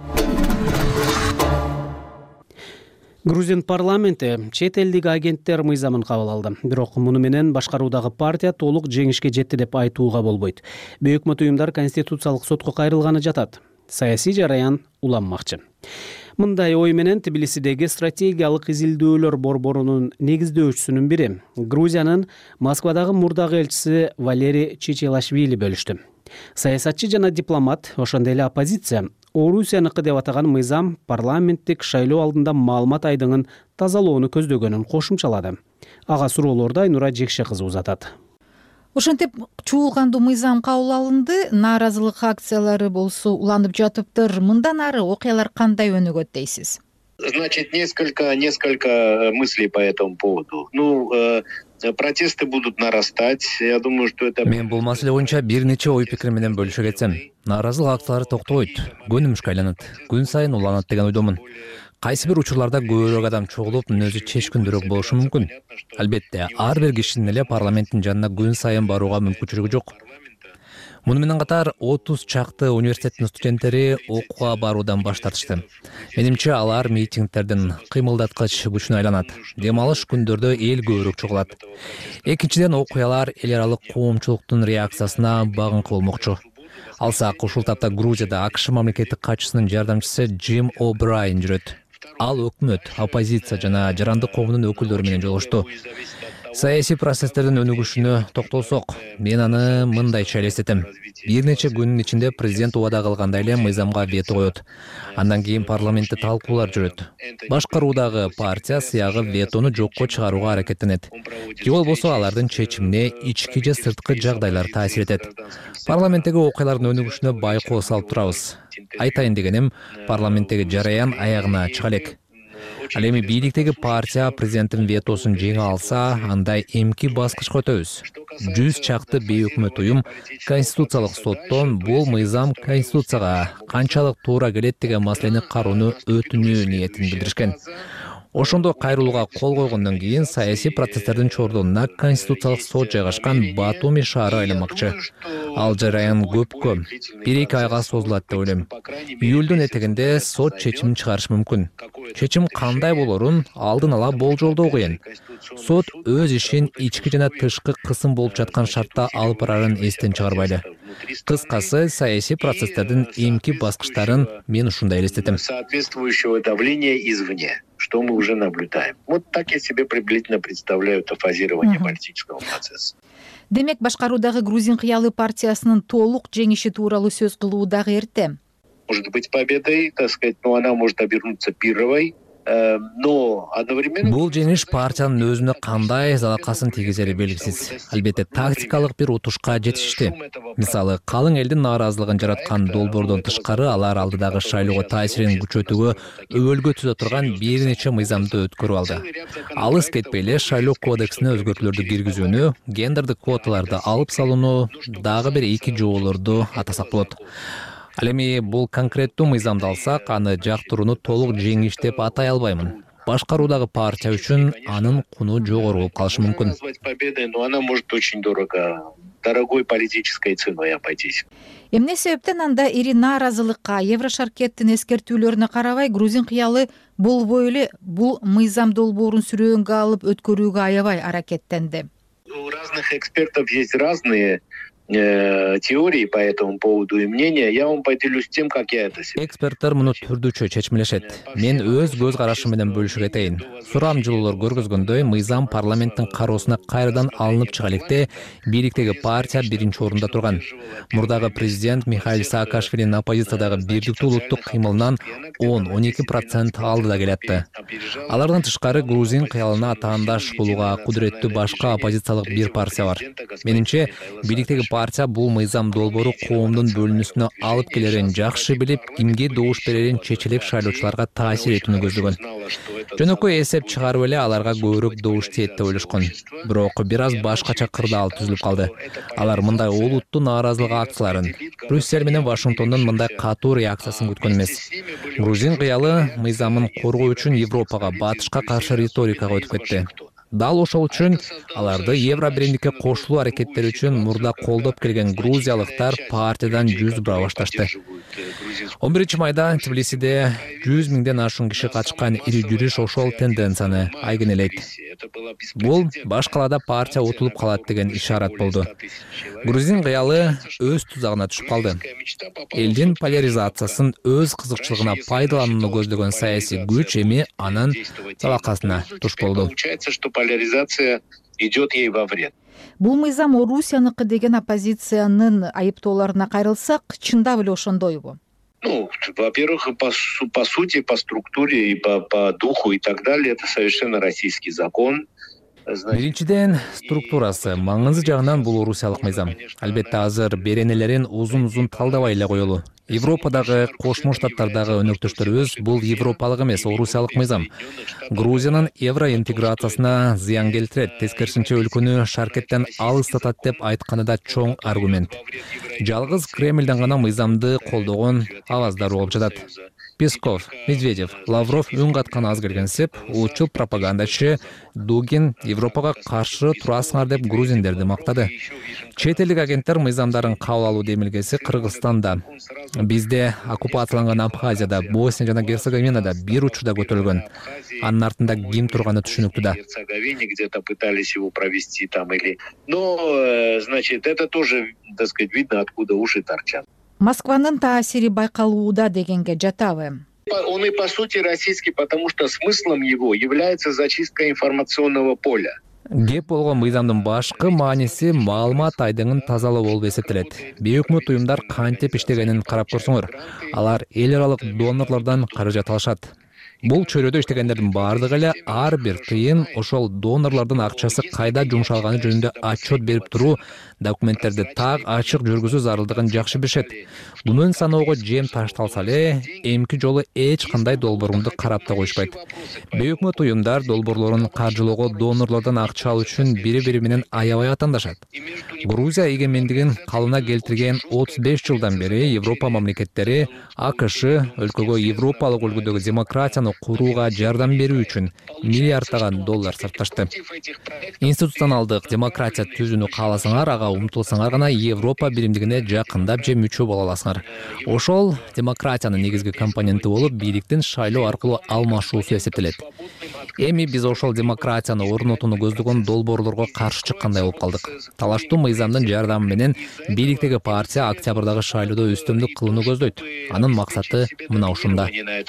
Грузин парламенти чет элдик агенттер мыйзамын кабыл алды. Бирок муну менен башкаруудагы партия толук жеңишке жетти деп айтууга болбойт. Бейөкмөт уюмдар Конституциялык сотко кайрылганы жатат. Саясий жараян уланмакчы. Мындай ой менен Тбилисидеги стратегиялык изилдөөлөр борборунун негиздөөчүсүнүн бири, Грузиянын Москвадагы мурдагы элчиси Валерий Чичилашвили бөлүштү. Саясатчы жана дипломат, ошондой эле оппозиция Орусияныкы деп атаган мыйзам парламенттик шайлоо алдында маалымат айдыңын тазалоону көздөгөнүн кошумчалады. Ага суроолорду Айнура Жекше кызы узатат. Ошентип чуулгандуу мыйзам кабыл алынды, нааразылык акциялары болсо уланып жатыптыр. Мындан ары окуялар кандай өнүгөт дейсиз? Значит, несколько, несколько мыслей по этому поводу. Ну, э, протесты будут нарастать. Я думаю, что это... Мен бул маселе боюнча бир нече ой пикир менен бөлүшө кетсем, нааразылык акциялары токтобойт, көнүмүшкө айланат, күн сайын уланат деген ойдомун. Кайсы бир учурларда көбүрөөк адам чогулуп, мүнөзү чечкүндөрөөк болушу мүмкүн. Албетте, ар бир кишинин эле парламенттин жанына күн сайын барууга мүмкүнчүлүгү жок. Муну менен катар отуз чакты университеттин студенттери окууга баруудан баш тартышты. Менимче алар митингдердин кыймылдаткыч күчүнө айланат. Дем алыш күндөрдө эл көбүрөөк чогулат. Экинчиден, окуялар эл аралык коомчулуктун реакциясына багыңкы болмокчу. Алсак, ушул тапта Грузияда АКШ мамлекеттик катчысынын жардамчысы Джим О'Брайен жүрөт. Ал өкмөт, оппозиция жана жарандык коомдун өкүлдөрү менен жолугушту. Саясий процесстердин өнүгүшүнө токтолсок, мен аны мындайча элестетем. Бир нече күнүн ичинде президент убада кылгандай эле мыйзамга вето коет. Андан кийин парламентте талкуулар жүрөт. Башкаруудагы партия сыягы ветону жокко чыгарууга аракеттенет. Же болбосо алардын чечимине ички же сырткы жагдайлар таасир этет. Парламенттеги окуялардын өнүгүшүнө байкоо салып турабыз. Айтайын дегеним, парламенттеги жараян аягына чыга элек. Ал эми бийликтеги партия президенттин ветосун жеңе алса, андай эмки баскычка өтөбүз. Жүз чакты бейөкмөт уюм Конституциялык соттон бул мыйзам Конституцияга канчалык туура келет деген маселени кароону өтүнүү ниетин билдиришкен. Ошондо кайрылууга кол койгондон кийин саясий процесстердин чордонуна Конституциялык сот жайгашкан Батуми шаары айланмакчы. Ал жараян көпкө, бир-эки айга созулат деп ойлойм. Июлдун этегинде сот чечимин чыгарышы мүмкүн. Чечим кандай болорун алдын ала болжолдоо кыйын. Сот өз ишин ички жана тышкы кысым болуп жаткан шартта алып барарын эстен чыгарбайды. Кыскасы, саясий процесстердин эмки баскычтарын мен ушундай элестетем. Соответствующего давления извне, что мы уже наблюдаем. Вот так я себе приблизительно представляю фазирование политического процесса. Демек, башкаруудагы Грузин кыялы партиясынын толук жеңиши тууралуу сөз кылуу дагы эрте. Может быть победой, так сказать, но она может обернуться пирровой. Но одновременно... Бул жеңиш партиянын өзүнө кандай залакасын тийгизери белгисиз. Албетте, тактикалык бир утушка жетишти. Мисалы, калың элдин нааразылыгын жараткан долбоордон тышкары алар алдыдагы шайлоого таасирин күчөтүүгө өбөлгө түзө турган бир нече мыйзамды өткөрүп алды. Алыс кетпей эле шайлоо кодексине өзгөртүүлөрдү киргизүүнү, гендердик квоталарды алып салууну, дагы бир эки жоолорду атасак болот. Ал эми бул конкреттүү мыйзамды алсак, аны жактырууну толук жеңиш деп атай албаймын. Башкаруудагы партия үчүн анын куну жогору болуп калышы мүмкүн. Но она может очень дорого, дорогой политической ценой обойтись. Эмне себептен анда ири нааразылыкка, Еврошаркеттин эскертүүлөрүнө карабай, Грузин кыялы болбой эле бул мыйзам долбоорун сүрөөнгө алып өткөрүүгө аябай аракеттенди? У разных экспертов есть разные теории по этому поводу и мнения, я вам поделюсь тем, как я это себе. Эксперттер муну түрдүчө чечмелешет. Мен өз көз карашым менен бөлүшүп кетейин. Сурамжылуулар көргөзгөндөй, мыйзам парламенттин кароосуна кайрадан алынып чыга электе бийликтеги партия биринчи орунда турган. Мурдагы президент Михаил Саакашвилинин оппозициядагы бирдиктүү улуттук кыймылынан он он эки процент алдыда келатты. Алардан тышкары грузин кыялына атаандаш болууга кудуреттүү башка оппозициялык бир партия бар. Менимче, бийликтеги партия бул мыйзам долбоору коомдун бөлүнүүсүнө алып келерин жакшы билип, кимге добуш берерин чечилип шайлоочуларга таасир этүүнү көздөгөн. Жөнөкөй эсеп чыгарып эле аларга көбүрөөк добуш тиет деп ойлошкон. Бирок бир аз башкача кырдаал түзүлүп калды. Алар мындай олуттуу нааразылык акцияларын, Брюссель менен Вашингтондун мындай катуу реакциясын күткөн эмес. Грузин кыялы мыйзамын коргоо үчүн Европага, батышка каршы риторикага өтүп кетти. Дал ошол үчүн аларды евро биримдикке кошулуу аракеттери үчүн мурда колдоп келген грузиялыктар партиядан жүз бура башташты. он биринчи майда Тбилисиде жүз миңден ашуун киши катышкан ири жүрүш ошол тенденцияны айгинелейт. Бул башкалада партия утулуп калат деген ишарат болду. Грузин кыялы өз тузагына түшүп калды. Элдин поляризациясын өз кызыкчылыгына пайдаланууну көздөгөн саясий күч эми анын талакасына туш болду. Поляризация идет ей во вред. Бул мыйзам Орусияныкы деген оппозициянын айыптоолоруна кайрылсак, чындап эле ошондойбу? Ну, во-первых, по, по сути, по структуре и по, по духу и так далее, это совершенно российский закон. Биринчиден, структурасы маңызы жагынан бул орусиялык мыйзам. Албетте азыр беренелерин узун-узун талдабай эле коелу. Европадагы, Кошмо Штаттардагы өнөктөштөрүбүз бул европалык эмес, орусиялык мыйзам. Грузиянын евроинтеграциясына зыян келтирет, тескерисинче өлкөнү шаркеттен алыстатат деп айтканы да чоң аргумент. Жалгыз Кремлден гана мыйзамды колдогон аваздар болуп жатат. Песков, Медведев, Лавров үн каткан аз келгенсип, улутчул пропагандачы Дугин Европага каршы турасыңар деп грузиндерди мактады. Чет элдик агенттер мыйзамдарын кабыл алуу демилгеси Кыргызстанда, бизде оккупацияланган Абхазияда, Босния жана Герцеговинада бир учурда көтөрүлгөн. Анын артында ким турганы түшүнүктүү да. Где-то пытались его провести там или... Но, значит, это тоже, так сказать, видно, откуда уши торчат. Москванын таасири байкалууда дегенге жатабы? Он и по сути российский, потому что смыслом его является зачистка информационного поля. Кеп болгон мыйзамдын башкы мааниси маалымат айдыңын тазалоо болуп эсептелет. Бейөкмөт уюмдар кантип иштегенин карап көрсөңөр. Алар эл аралык донорлордон каражат алышат. Бул чөйрөдө иштегендердин баардыгы эле ар бир тыйын ошол донорлордун акчасы кайда жумшалганы жөнүндө отчет берип туруу, документтерди так ачык жүргүзүү зарылдыгын жакшы билишет. Мунун саноого жем ташталса эле, эмки жолу эч кандай долбоорунду карап да коюшпайт. Бейөкмөт уюмдар долбоорлорун каржылоого донорлордон акча алуу үчүн бири-бири менен аябай атаандашат. Грузия эгемендигин калына келтирген отуз беш жылдан бери Европа мамлекеттери АКШ өлкөгө европалык үлгүдөгү демократияны курууга жардам берүү үчүн миллиарддаган доллар сарпташты. Институционалдык демократия түзүүнү кааласаңар, ага умтулсаңар гана Европа биримдигине жакындап же мүчө боло аласыңар. Ошол демократиянын негизги компоненти болуп, бийликтин шайлоо аркылуу алмашуусу эсептелет. Эми биз ошол демократияны орнотууну көздөгөн долбоорлорго каршы чыккандай болуп калдык. Талаштуу мыйзамдын жардамы менен бийликтеги партия октябрдагы шайлоодо үстөмдүк кылууну көздөйт. Анын максаты мына ушунда.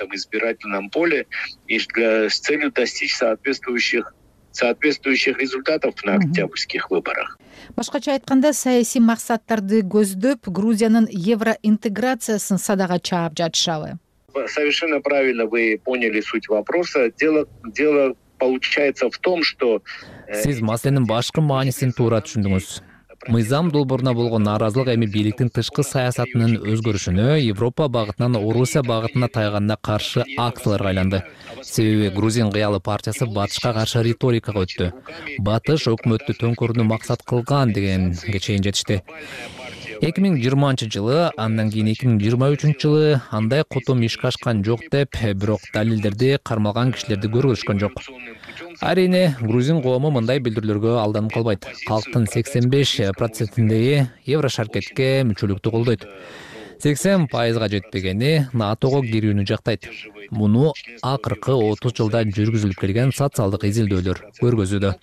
И с целью достичь соответствующих соответствующих результатов на октябрьских выборах. Башкача айтканда, саясий максаттарды көздөп, Грузиянын евроинтеграциясын садага чаап жатышабы? Совершенно правильно вы поняли суть вопроса. Дело, дело получается в том, что... Сиз маселенин башкы маанисин туура түшүндүңүз. Мыйзам долбооруна болгон нааразылык эми бийликтин тышкы саясатынын өзгөрүшүнө, Европа багытынан Орусия багытына тайганда каршы акцияларга айланды. Себеби Грузин кыялы партиясы батышка каршы риторикага өттү. Батыш өкмөттү төңкөрүүнү максат кылган дегенге чейин жетишти. эки миң жыйырманчы жылы, андан кийин эки миң жыйырма үчүнчү жылы андай котом ишке ашкан жок деп, бирок далилдерди кармалган кишилерди көргөзүшкөн жок. Арине, грузин коому мындай билдирүүлөргө алданып калбайт. Калктын сексен беш процентиндеги Еврошаркетке мүчөлүктү колдойт. сексен пайызга жетпегени НАТОго кирүүнү жактайт. Муну акыркы отуз жылда жүргүзүлүп келген социалдык изилдөөлөр көргөзүүдө.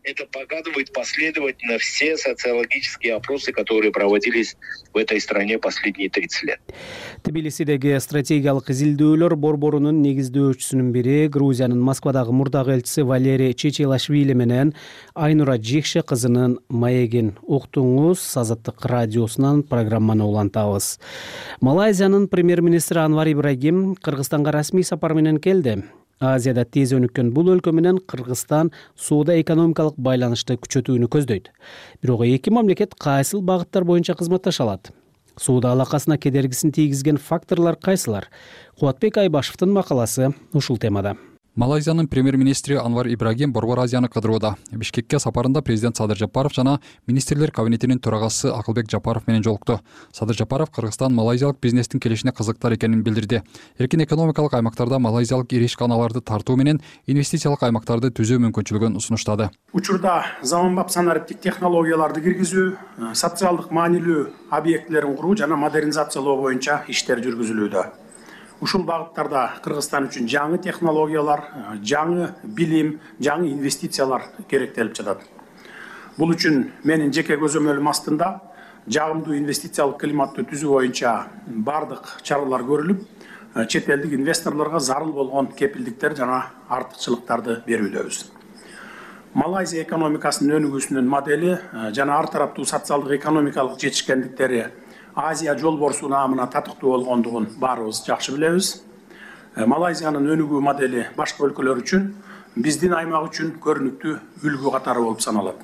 Это показывает последовательно все социологические опросы, которые проводились в этой стране последние тридцать лет. Тбилисидеги стратегиялык изилдөөлөр борборунун негиздөөчүсүнүн бири Грузиянын Москвадагы мурдагы элчиси Валерий Чечилашвили менен Айнура Жекше кызынын маегин уктуңуз. Азаттык радиосунан программаны улантабыз. Малайзиянын премьер-министри Анвар Ибрагим Кыргызстанга расмий сапар менен келди. Азияда тез өнүккөн бул өлкө менен Кыргызстан соода экономикалык байланышты күчөтүүнү көздөйт. Бирок эки мамлекет кайсыл багыттар боюнча кызматташа алат? Соода алакасына кедергисин тийгизген факторлор кайсылар? Кубатбек Айбашевдин макаласы ушул темада. Малайзиянын премьер-министри Анвар Ибрагим Борбор Азияны кыдырууда. Бишкекке сапарында президент Садыр Жапаров жана министрлер кабинетинин төрагасы Акылбек Жапаров менен жолукту. Садыр Жапаров Кыргызстан малайзиялык бизнестин келишине кызыктар экенин билдирди. Эркин экономикалык аймактарда малайзиялык ири ишканаларды тартуу менен инвестициялык аймактарды түзүү мүмкүнчүлүгүн сунуштады. Учурда заманбап санариптик технологияларды киргизүү, социалдык маанилүү объектилерин куруу жана модернизациялоо боюнча иштер жүргүзүлүүдө. Ушул багыттарда Кыргызстан үчүн жаңы технологиялар, жаңы билим, жаңы инвестициялар керектелип жатат. Бул үчүн менин жеке көзөмөлүм астында жагымдуу инвестициялык климатты түзүү боюнча бардык чаралар көрүлүп, чет элдик инвесторлорго зарыл болгон кепилдиктер жана артыкчылыктарды берүүдөбүз. Малайзия экономикасынын өнүгүүсүнүн модели жана ар тараптуу социалдык экономикалык жетишкендиктери Азия жол борсу наамына татыктуу болгондугун баарыбыз жакшы билебиз. Малайзиянын өнүгүү модели башка өлкөлөр үчүн, биздин аймак үчүн көрүнүктүү үлгү катары болуп саналат.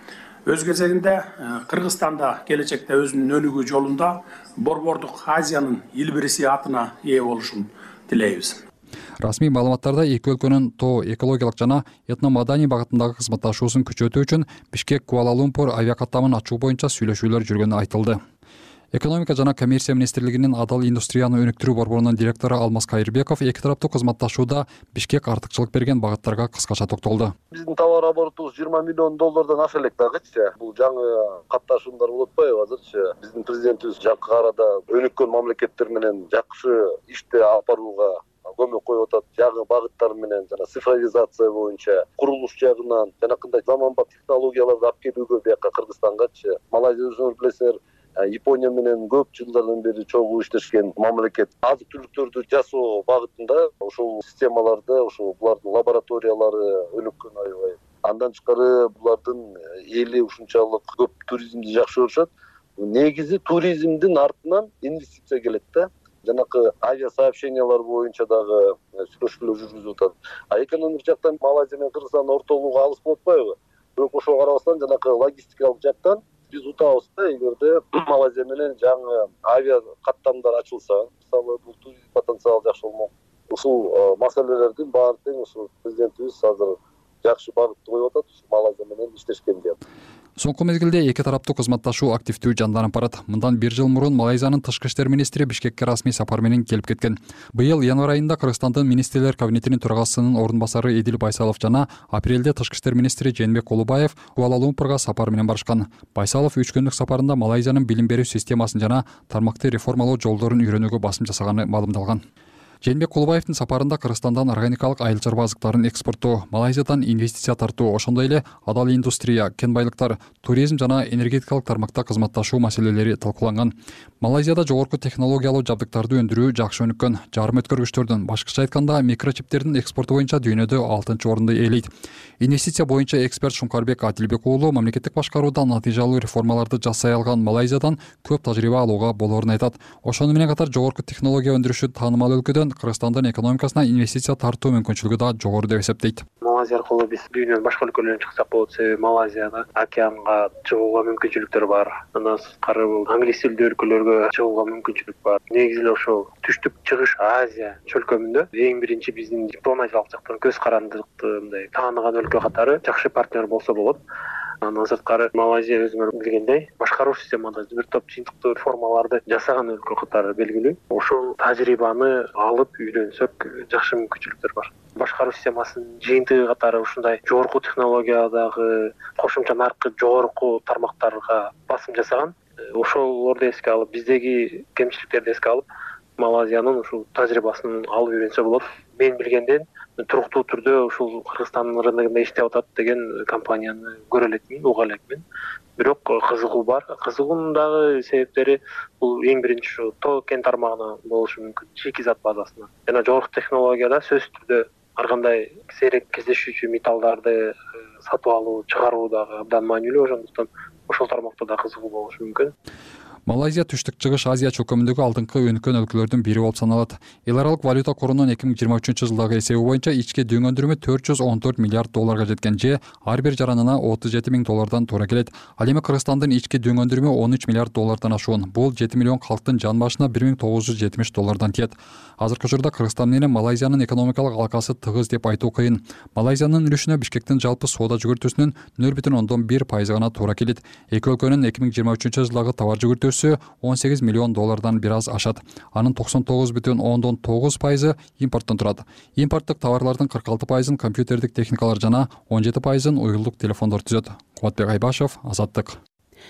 Өз кезегинде Кыргызстанда келечекте өзүнүн өнүгүү жолунда Борбордук Азиянын ил бириси атына ээ болушун тилейбиз. Расмий маалыматтарда эки өлкөнүн тоо экологиялык жана этномаданий багытындагы кызматташуусун күчөтүү үчүн Бишкек Куала-Лумпур авиакаттамын ачуу боюнча сүйлөшүүлөр жүргөнү айтылды. Экономика жана коммерция министрлигинин адал индустрияны өнүктүрүү борборунун директору Алмаз Кайырбеков эки тараптуу кызматташууда Бишкек артыкчылык берген багыттарга кыскача токтолду. Биздин товар оборотубуз жыйырма миллион доллардан аша элек дагычы. Бул жаңы катташуулар болуп атпайбы азырчы? Биздин президентибиз жакын арада өнүккөн мамлекеттер менен жакшы ишти алып барууга көмөк коюп атат. Жаңы багыттар менен жана цифровизация боюнча курулуш жагынан жанакындай заманбап технологияларды алып келүүгө бияка Кыргызстангачы. Малайзия өзүңөр билесиздер, Япония менен көп жылдардан бери чогуу иштешкен мамлекет. Азык түлүктөрдү жасоо багытында ошол системаларды, ошол булардын лабораториялары өнүккөн аябай. Андан тышкары булардын эли ушунчалык көп туризмди жакшы көрүшөт. Негизи туризмдин артынан инвестиция келет да. Жанакы авиасообщениялар боюнча дагы сүйлөшүүлөр жүргүзүп атат. А экономик жактан Малайзия менен Кыргызстандын ортолугу алыс болуп атпайбы? Бирок ошого карабастан жанакы логистикалык жактан биз утабыз да, эгерде Малайзия менен жаңы авиа каттамдар ачылса, мисалы бул туризм потенциалы жакшы болмок. Ушул маселелердин баары тең ушул президентибиз азыр жакшы багытты коюп атат, Малайзия менен иштешкен деп. Соңку мезгилде эки тараптуу кызматташуу активдүү жанданып барат. Мындан бир жыл мурун Малайзиянын тышкы иштер министри Бишкекке расмий сапар менен келип кеткен. Быйыл январь айында Кыргызстандын министрлер кабинетинин төрагасынын орун басары Эдил Байсалов жана апрелде тышкы иштер министри Жээнбек Кулубаев Куала-Лумпурга сапар менен барышкан. Байсалов үч күндүк сапарында Малайзиянын билим берүү системасын жана тармакты реформалоо жолдорун үйрөнүүгө басым жасаганы маалымдалган. Жээнбек Кулубаевдин сапарында Кыргызстандан органикалык айыл чарба азыктарын экспорттоо, Малайзиядан инвестиция тартуу, ошондой эле адал индустрия, кен байлыктар, туризм жана энергетикалык тармакта кызматташуу маселелери талкууланган. Малайзияда жогорку технологиялуу жабдыктарды өндүрүү жакшы өнүккөн. Жарым өткөргүчтөрдүн, башкача айтканда микрочиптердин экспорту боюнча дүйнөдө алтынчы орунду ээлейт. Инвестиция боюнча эксперт Шумкарбек Адилбек уулу мамлекеттик башкарууда натыйжалуу реформаларды жасай алган Малайзиядан көп тажрыйба алууга болоорун айтат. Ошону менен катар жогорку технология өндүрүшү таанымал өлкөдөн Кыргызстандын экономикасына инвестиция тартуу мүмкүнчүлүгү да жогору деп эсептейт. Малайзия аркылуу биз дүйнөнүн башка өлкөлөрүнө чыксак болот, себеби Малайзияда океанга чыгууга мүмкүнчүлүктөр бар. Андан сырткары бул англис тилдүү өлкөлөргө чыгууга мүмкүнчүлүк бар. Негизи эле ошол түштүк чыгыш Азия чөлкөмүндө эң биринчи биздин дипломатиялык жактан көз карандыкты мындай тааныган өлкө катары жакшы партнер болсо болот. Андан сырткары Малайзия өзүңөр билгендей башкаруу системада бир топ жыйынтыктуу реформаларды жасаган өлкө катары белгилүү. Ошол тажрыйбаны алып үйрөнсөк жакшы мүмкүнчүлүктөр бар. Башкаруу системасынын жыйынтыгы катары ушундай жогорку технологиядагы кошумча наркы жогорку тармактарга басым жасаган. Ошолорду эске алып, биздеги кемчиликтерди эске алып, Малайзиянын ушул тажрыйбасын алып үйрөнсө болот. Мен билгенден туруктуу түрдө ушул Кыргызстандын рыногунда иштеп атат деген компанияны көрө элекмин, уга элекмин. Бирок кызыгуу бар. Кызыгуунун дагы себептери бул эң биринчи ушу тоо кен тармагына болушу мүмкүн, шикизат базасына. Жана жогорку технологияда сөзсүз түрдө ар кандай сейрек кездешүүчү металлдарды сатып алуу, чыгаруу дагы абдан маанилүү, ошондуктан ошол тармакта да кызыгуу болушу мүмкүн. Малайзия Түштүк Чыгыш Азия чөкөмүндөгү алдыңкы өнүккөн өлкөлөрдүн бири болуп саналат. Эл аралык валюта корунун эки миң жыйырма үчүнчү жылдагы эсеби боюнча ички дөң өндүрмө төрт жүз он төрт миллиард долларга жеткен же ар бир жаранына отуз жети миң доллардан туура келет. Ал эми Кыргызстандын ички дөң өндүрмө он үч миллиард доллардан ашуун. Бул жети миллион калктын жан башына бир миң тогуз жүз жетимиш доллардан тиет. Азыркы учурда Кыргызстан менен Малайзиянын экономикалык алакасы тыгыз деп айтуу кыйын. Малайзиянын үлүшүнө Бишкектин жалпы соода жүгүртүүсүнүн нөл бүтүн ондон бир пайызы гана туура келет. Эки өлкөнүн эки миң жыйырма үчүнчү жылдагы товар жүгүртүүсү он сегиз миллион доллардан бир аз ашат. Анын токсон тогуз бүтүн ондон тогуз пайызы импорттон турат. Импорттук товарлардын кырк алты пайызын компьютердик техникалар жана он жети пайызын уюлдук телефондор түзөт. Кубатбек Айбашев, Азаттык.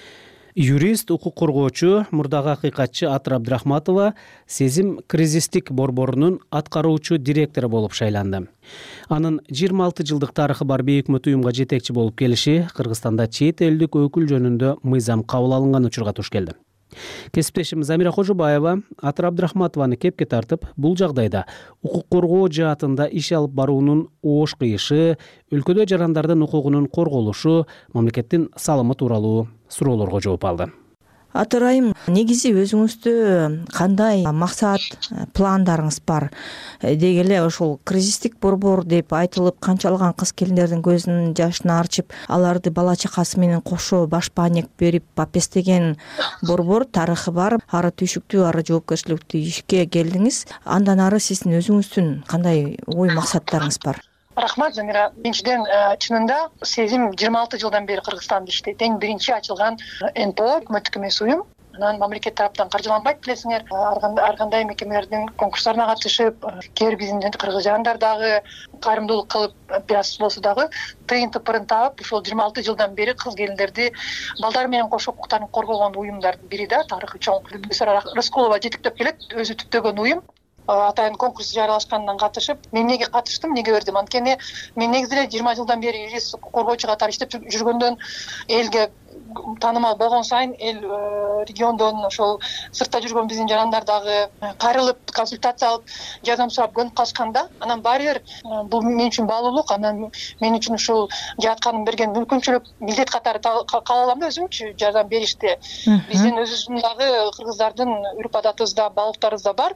Юрист, укук коргоочу, мурдагы акыйкатчы Атыр Абдрахматова Сезим кризистик борборунун аткаруучу директору болуп шайланды. Анын жыйырма алты жылдык тарыхы бар бейөкмөт уюмга жетекчи болуп келиши Кыргызстанда чет элдик өкүл жөнүндө мыйзам кабыл алынган учурга туш келди. Кесиптешим Замира Кожобаева Атыр Абдрахматованы кепке тартып, бул жагдайда укук коргоо жаатында иш алып баруунун оош кыйышы, өлкөдө жарандардын укугунун корголушу, мамлекеттин салымы тууралуу суроолорго жооп алды. Атырайым, негизи өзүңүздө кандай максат, пландарыңыз бар? Дегеле ошол кризистик борбор деп айтылып, канчалган кыз келиндердин көзүнүн жашын арчып, аларды бала чакасы менен кошо баш баанек берип бапестеген борбор тарыхы бар. Ары түйшүктүү, ары жоопкерчиликтүү ишке келдиңиз. Андан ары сиздин өзүңүздүн кандай ой максаттарыңыз бар? Рахмат, Замира. Биринчиден, чынында Сезим жыйырма алты жылдан бери Кыргызстанда иштейт. Эң биринчи ачылган эн пэ о, өкмөттүк эмес уюм. Анан мамлекет тараптан каржыланбайт, билесиңер. Ар кандай мекемелердин конкурстарына катышып, кээ бир биздин кыргыз жарандар дагы кайрымдуулук кылып, бир аз болсо дагы тыйын тыпырын таап, ушул жыйырма алты жылдан бери кыз келиндерди балдар менен кошо укуктарын коргогон уюмдардын бири да, тарыхы чоң. Гүлсара Рыскулова жетектеп келет, өзү түптөгөн уюм. Атайын конкурс жарыялашкандан катышып, мен неге катыштым, неге бердим? Анткени мен негизи эле жыйырма жылдан бери юрист коргоочу катары иштеп жүргөндөн элге таанымал болгон сайын эл региондон ошол сыртта жүргөн биздин жарандар дагы кайрылып консультация алып жардам сурап көнүп калышканда, анан баары бир бул мен үчүн баалуулук, анан мен үчүн ушул жатканын берген мүмкүнчүлүк, милдет катары кабыл алам да өзүмчү жардам беришти. Биздин өзүбүздүн дагы кыргыздардын үрп адатыбызда, баалыктарыбызда бар.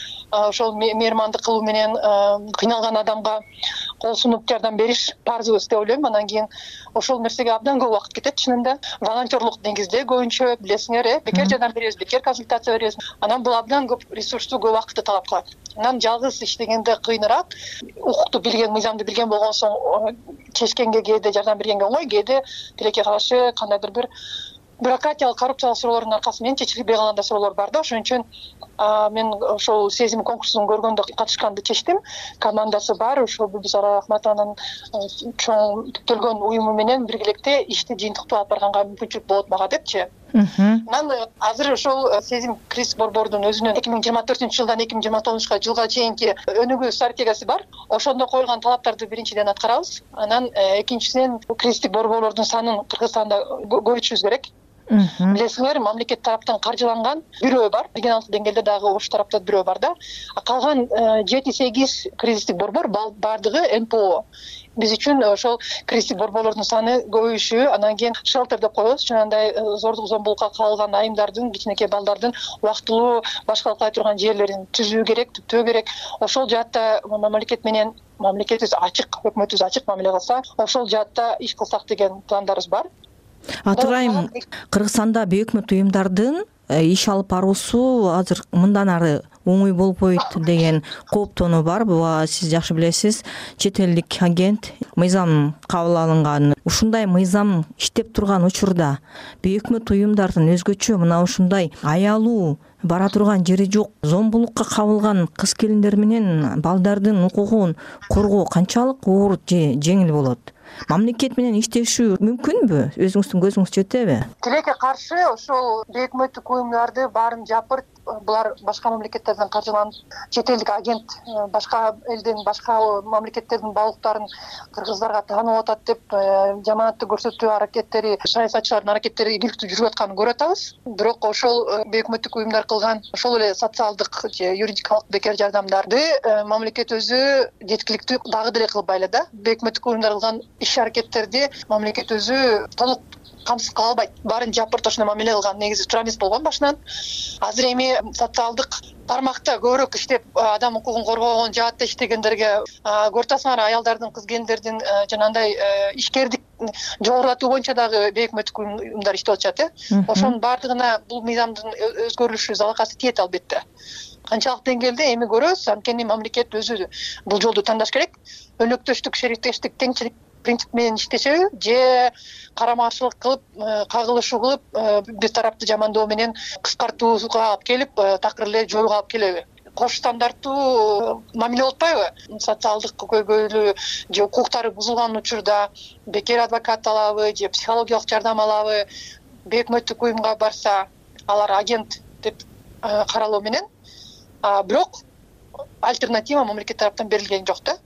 Ошол меймандык кылуу менен кыйналган адамга кол сунуп жардам бериш парзыбыз деп ойлойм. Анан кийин ошол нерсеге абдан көп убакыт кетет чынында. Волонтерлук негизде көбүнчө билесиңер, э, бекер жардам беребиз, бекер консультация беребиз. Анан бул абдан көп ресурсту, көп убакытты талап кылат. Анан жалгыз иштегенде кыйыныраак. Укукту билген, мыйзамды билген болгон соң чечкенге, кээде жардам бергенге оңой, кээде тилекке каршы кандайдыр бир бюрократиялык, коррупциялык суроолордун аркасы менен чечилбей калган да суроолор бар да. Ошон үчүн мен ошол Сезим конкурсун көргөндө катышканды чечтим. Командасы бар, ошол Гүлсара Ахматованын чоң түптөлгөн уюму менен биргеликте ишти жыйынтыктуу алып барганга мүмкүнчүлүк болот мага депчи. Анан азыр ошол Сезим кризис борбордун өзүнүн эки миң жыйырма төртүнчү жылдан эки миң жыйырма тогузунчу жылга чейинки өнүгүү стратегиясы бар. Ошондо коюлган талаптарды биринчиден аткарабыз. Анан экинчиден кризистик борборлордун санын Кыргызстанда көбөйтүшүбүз керек. Билесиңер, мамлекет тараптан каржыланган бирөө бар. Регионалдык деңгээлде дагы ош тарапта бирөө бар да. Калган жети сегиз кризистик борбор бардыгы эн пэ о. Биз үчүн ошол кризистик борборлордун саны көбөйүшү, анан кийин шелтер деп коебуз. Жанагындай зордук зомбулукка кабылган айымдардын, кичинекей балдардын убактылуу башкалкай турган жерлерин түзүү керек, түптөө керек. Ошол жаатта мамлекет менен мамлекетибиз ачык, өкмөтүбүз ачык мамиле кылса, ошол жаатта иш кылсак деген пландарыбыз бар. Атырайым, Кыргызстанда бейөкмөт уюмдардын иш алып баруусу азыр мындан ары оңой болбойт деген кооптонуу бар. Буга сиз жакшы билесиз. Чет элдик агент мыйзам кабыл алынган. Ушундай мыйзам иштеп турган учурда бейөкмөт уюмдардын өзгөчө мына ушундай аялуу бара турган жери жок, зомбулукка кабылган кыз келиндер менен балдардын укугун коргоо канчалык оор же жеңил болот? мамлекет менен иштешүү мүмкүнбү? Өзүңүздүн көзүңүз жетеби? Тилекке каршы ошол өкмөттүк уюмдарды баарын жапырт, булар башка мамлекеттерден каржыланып, чет элдик агент башка элдин, башка мамлекеттердин балыктарын кыргыздарга таанып атат деп жаманатты көрсөтүү аракеттери, саясатчылардын аракеттери ийгиликтүү жүрүп атканын көрүп атабыз. Бирок ошол өкмөттүк уюмдар кылган ошол эле социалдык же юридикалык бекер жардамдарды мамлекет өзү жеткиликтүү дагы деле кылбай эле да. Өкмөттүк уюмдар кылган иш аракеттерди мамлекет өзү толук камсыз кыла албайт. Баарын жапырт ошондой мамиле кылган негизи туура эмес болгон башынан. Азыр эми социалдык тармакта көбүрөөк иштеп, адам укугун коргогон жаатта иштегендерге, көртасыңар аялдардын, кыз келиндердин жанагындай ишкердик жогорулатуу боюнча дагы өкмөттүк уюмдар иштеп атышат э. Ошонун баардыгына бул мыйзамдын өзгөрүлүшү залакасы тиет албетте. Канчалык деңгээлде эми көрөбүз, анткени мамлекет өзү бул жолду тандаш керек. Өнөктөштүк, шериктештик, теңчилик принцип менен иштешеби же карама-каршылык кылып, кагылышуу кылып, бир тарапты жамандоо менен кыскартууга алып келип, такыр эле жоюуга алып келеби? Кош стандарттуу мамиле болуп атпайбы? Социалдык көйгөйлүү же укуктары бузулган учурда бекер адвокат алабы же психологиялык жардам алабы? Өкмөттүк уюмга барса, алар агент деп каралуу менен, бирок альтернатива мамлекет тараптан берилген жок да.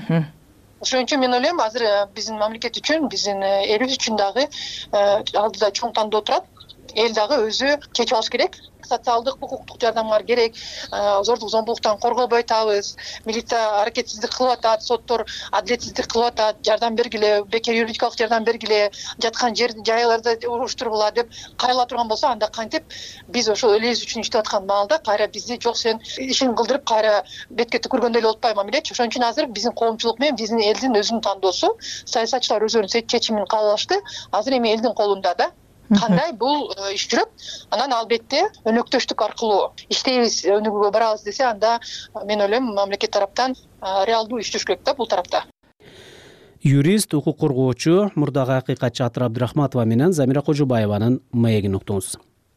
Ошон үчүн мен ойлойм, азыр биздин мамлекет үчүн, биздин элибиз үчүн дагы алдыда чоң тандоо турат. Эл дагы өзү чечип алыш керек. Социалдык, укуктук жардамдар керек. Зордук, зомбулуктан коргобой атабыз. Милиция аракетсиздик кылып атат, соттор адилетсиздик кылып атат. Жардам бергиле, бекер юридикалык жардам бергиле, жаткан жер жайларда уруштургула деп кайрыла турган болсо, анда кантип биз ошол элибиз үчүн иштеп аткан маалда кайра бизди жок сен ишин кылдырып кайра бетке түкүргөндөй эле болуп атпайбы мамилечи. Ошон үчүн азыр биздин коомчулук менен биздин элдин өзүнүн тандоосу, саясатчылар өздөрүнүн чечимин кабыл алышты. Азыр эми элдин колунда да. Кандай бул иш жүрөт? Анан албетте өнөктөштүк аркылуу иштейбиз, өнүгүүгө барабыз десе, анда мен ойлойм мамлекет тараптан реалдуу иш жүрүш керек да бул тарапта. Юрист, укук коргоочу, мурдагы акыйкатчы Атыр Абдырахматова менен Замира Кожобаеванын маегин уктуңуз.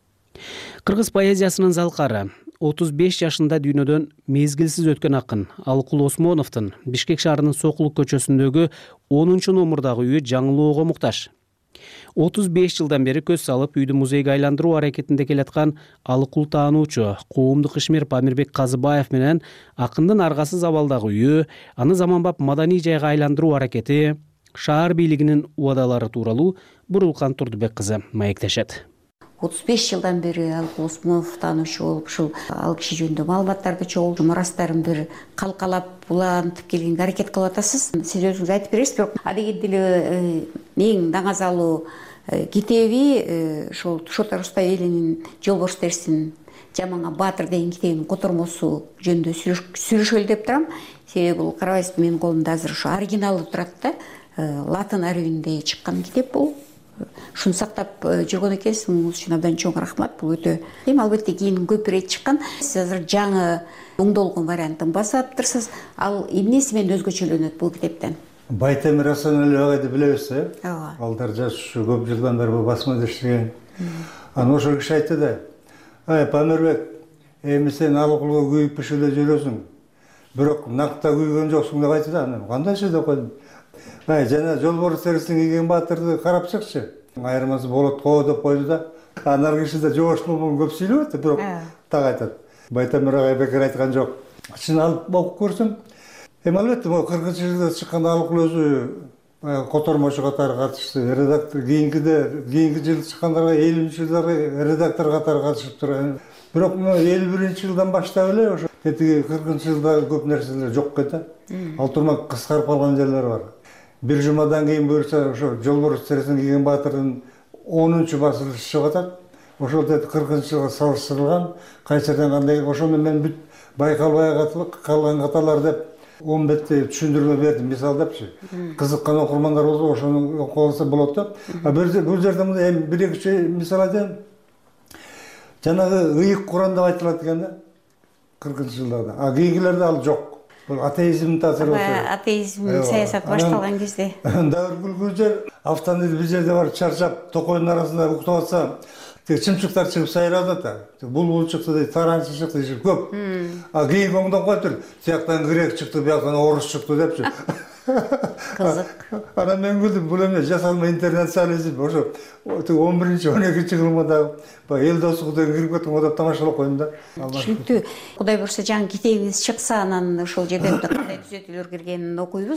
Кыргыз поэзиясынын залкары отуз беш жашында дүйнөдөн мезгилсиз өткөн акын Алыкул Осмоновдун Бишкек шаарынын Сокулук көчөсүндөгү онунчу номурдагы үйү жаңылоого муктаж. отуз беш жылдан бери көз салып үйдү музейге айландыруу аракетинде келаткан Алыкул таануучу коомдук ишмер Памирбек Казыбаев менен акындын аргасыз абалдагы үйү, аны заманбап маданий жайга айландыруу аракети, шаар бийлигинин убадалары тууралуу Бурулкан Турдубек кызы маектешет. отуз беш жылдан бери Алыкул Осмонов таануучу болуп, ушул ал киши жөнүндө маалыматтарды чогултуп, мурастарын бир калкалап, улантып келгенге аракет кылып атасыз. Сиз өзүңүз айтып бересиз, бирок адегенде эле эң даңазалуу китеби ошол Шота Рустай элинин Жолборс Терсин Жаманга Баатыр деген китебинин котормосу жөнүндө сүйлөшөлү деп турам. Себеби бул карабайсызбы, менин колумда азыр ошо оригиналы турат да. Латын арабинде чыккан китеп бул. Ушуну сактап жүргөн экенсиз, муңуз үчүн абдан чоң рахмат. Бул өтө эми албетте кийин көп ирет чыккан. Сиз азыр жаңы оңдолгон вариантын басып атыптырсыз. Ал эмнеси менен өзгөчөлөнөт бул китептен? Байтемир Асанәлиев агайды билебиз, э? Ооба. Алдар жаш ушу көп жылдан бери бул басмада иштеген. Аны ошол киши айтты да: "Ай, Памирбек, эми сен Алыкулга күйүп пишиде жүрөсүң. Бирок накта күйгөн жоксуң" деп айтты да. Аны кандайчы деп койдум. Ай, жана Жолборс Терсин кийген Баатырды карап чыкчы. Айырмасы болот го деп койду да. Анар киши да жоош болгон көп сүйлөп атты, бирок так айтат. Байтемир агай бекер айткан жок. Чын алып окуп көрсөм, эми албетте могу кыркынчы жылда чыккан Алыкул өзү котормочу катары катышты. Редактор кийинкиде, кийинки жылы чыккандарга элүүнчү жылдары редактор катары катышып турат. Бирок элүү биринчи жылдан баштап эле ошо тетиги кыркынчы жылда көп нерселер жок экен. Ал турма кыскарып калган жерлери бар. Бир жумадан кийин буюрса ошо Жолборс Терсин кийген Баатырдын онунчу басылышы чыгып атат. Ошол тети кыркынчы жылга салыштырылган, кайсы жерден кандай, ошону мен бүт байкалбай калган каталар деп он бетте түшүндүрмө бердим, мисал депчи. Кызыккан окурмандар болсо ошону окуп алса болот да. А бул жерде мындай эми бир эки мисал айтайын. Жанагы ыйык Куран деп айтылат экен да, кыркынчы жылдарда. А кийинкилерде ал жок. Бул атеизм таасиры болсо. Атеизм саясат башталган кезде. Дагы күлгү жер, автомобиль бир жерде барып чарчап, токойдун арасында уктап атса, чымчыктар чыгып сайрап атат. Булбул чыкты дейт, таранчы чыкты дейт, көп. А кийин оңдон коюп тур, тияктан грек чыкты, бияктан орус чыкты депчи. кызык. Анан мен күлдүм, бул эмне жасалма интернационализм, ошо он биринчи он экинчи кылымда дагы эл достугунан кирип кеттим, одап тамашалап койдум да. Түшүнүктүү. Кудай буюрса жаңы китебиңиз чыкса, анан ошол жерде кандай түзөтүүлөр киргенин окуйбуз.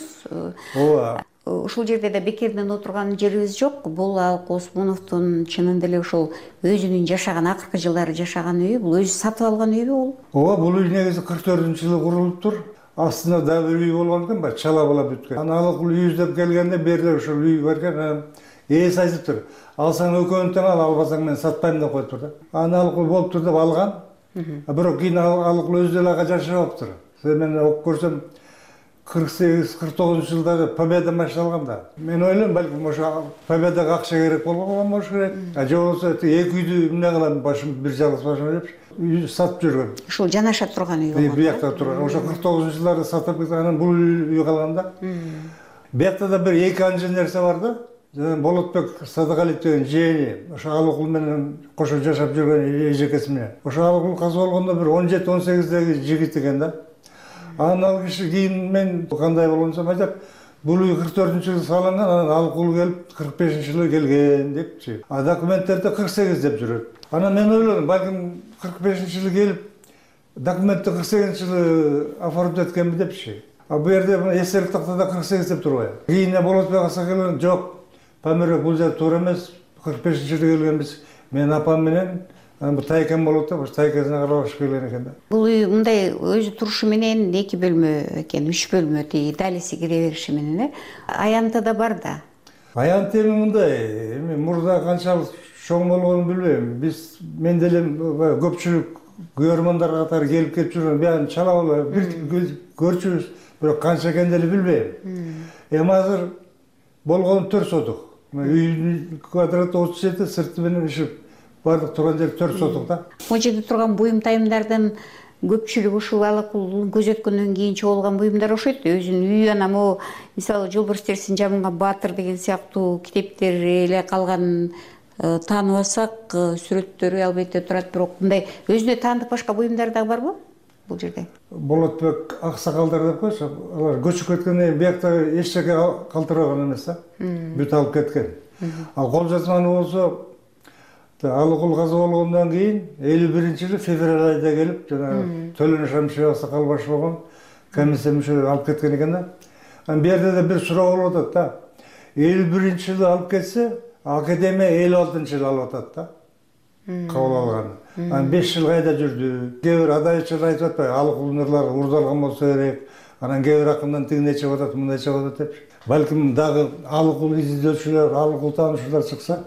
Ооба. Ушул жерде да бекерден отурган жерибиз жок. Бул Алык Осмоновдун чынында эле ошол өзүнүн жашаган акыркы жылдары жашаган үйү, бул өзү сатып алган үйүбү бул? Ооба, бул үй негизи кырк төртүнчү жылы курулуптур. Астында да бир үй болгон экен, баягы чала бала бүткөн. Анан Алык үй издеп келгенде берде ошол үй бар экен. Ээси айтыптыр, алсаң экөөнү тең ал, албасаң мен сатпайм деп коюптур да. Анан Алык болуптур деп алган. Бирок кийин Алык өзү деле ага жашабаптыр. Мен окуп көрсөм кырк сегиз кырк тогузунчу жылдары Победа машина алган да. Мен ойлойм, балким ошо Победага акча керек болгон болуш керек. А же болбосо эки үйдү эмне кылам, башым бир жалгыз башым деп үй сатып жүргөн. Ушул жанаша турган үй болгон. Биякта турган. Ошо кырк тогузунчу жылдары сатып анан бул үй калган да. Биякта да бир эки анча нерсе бар да. Болотбек Садыгалиев деген жээни, ошо Алыкул менен кошо жашап жүргөн эжекеси менен. Ошо Алыкул каза болгондо бир он жети он сегиздеги жигит экен да. Анан ал киши кийин мен кандай болгонсом айтат, бул үй кырк төртүнчү жылы салынган, анан Алыкул келип кырк бешинчи жылы келген депчи. А документтерде кырк сегиз деп жүрөт. Анан мен ойлодум, балким кырк бешинчи жылы келип документти кырк сегизинчи жылы оформдап эткенби депчи. А бу жерде эсептик тактада кырк сегиз деп турбайбы? Кийин Болотбек аса келген, жок, Памирбек бул жер туура эмес, кырк бешинчи жылы келгенбиз. Мен апам менен бул тайкем болот да, тайкесине карабашып келген экен да. Бул үй мындай өзү турушу менен эки бөлмө экен, үч бөлмө, тиги далиси кире бериши менен э. Аянты да бар да. Аянт эми мындай, эми мурда канчалык чоң болгонун билбейм. Биз мен деле көпчүлүк көрөрмандар катары келип кетип жүргөн, баягы чала бала бир көрчүбүз, бирок канча экенин деле билбейм. Эми азыр болгону төрт сотук. Үйдүн квадраты отуз жети, сырты менен иши бардык турган жер төрт сотук да. Могу жерде турган буюм-тайымдардын көпчүлүгү ушул Алыкулдун көзөткөндөн кийин чогулган буюмдар окшойт. Өзүнүн үйү анан могу мисалы Жолбарс терсин жабынган Баатыр деген сыяктуу китептер эле калган таанып алсак, сүрөттөрү албетте турат, бирок мындай өзүнө таандык башка буюмдар дагы барбы бул жерде? Болотбек аксакалдар деп койчу, алар көчүп кеткенден кийин биякта эч жерге калтырбаган эмес да. Бүт алып кеткен. Ал кол жазманы болсо Алыкул каза болгондон кийин элүү биринчи жылы февраль айда келип, жана Төлөн Шамшиев аксакал баш болгон комиссия мүчөлөрү алып кеткен экен да. Анан бу жерде да бир суроо болуп атат да. элүү биринчи жылы алып кетсе, академия элүү алтынчы жылы алып атат да. Кабыл алган. Анан беш жыл кайда жүрдү? Кээ бир адайчылар айтып атпайбы, Алыкулдун ырлары урдалган болсо керек. Анан кээ бир акындан тигине чыгып атат, мындай чыгып атат деп. Балким дагы Алыкул изилдөөчүлөр, Алыкул таанышуулар чыкса,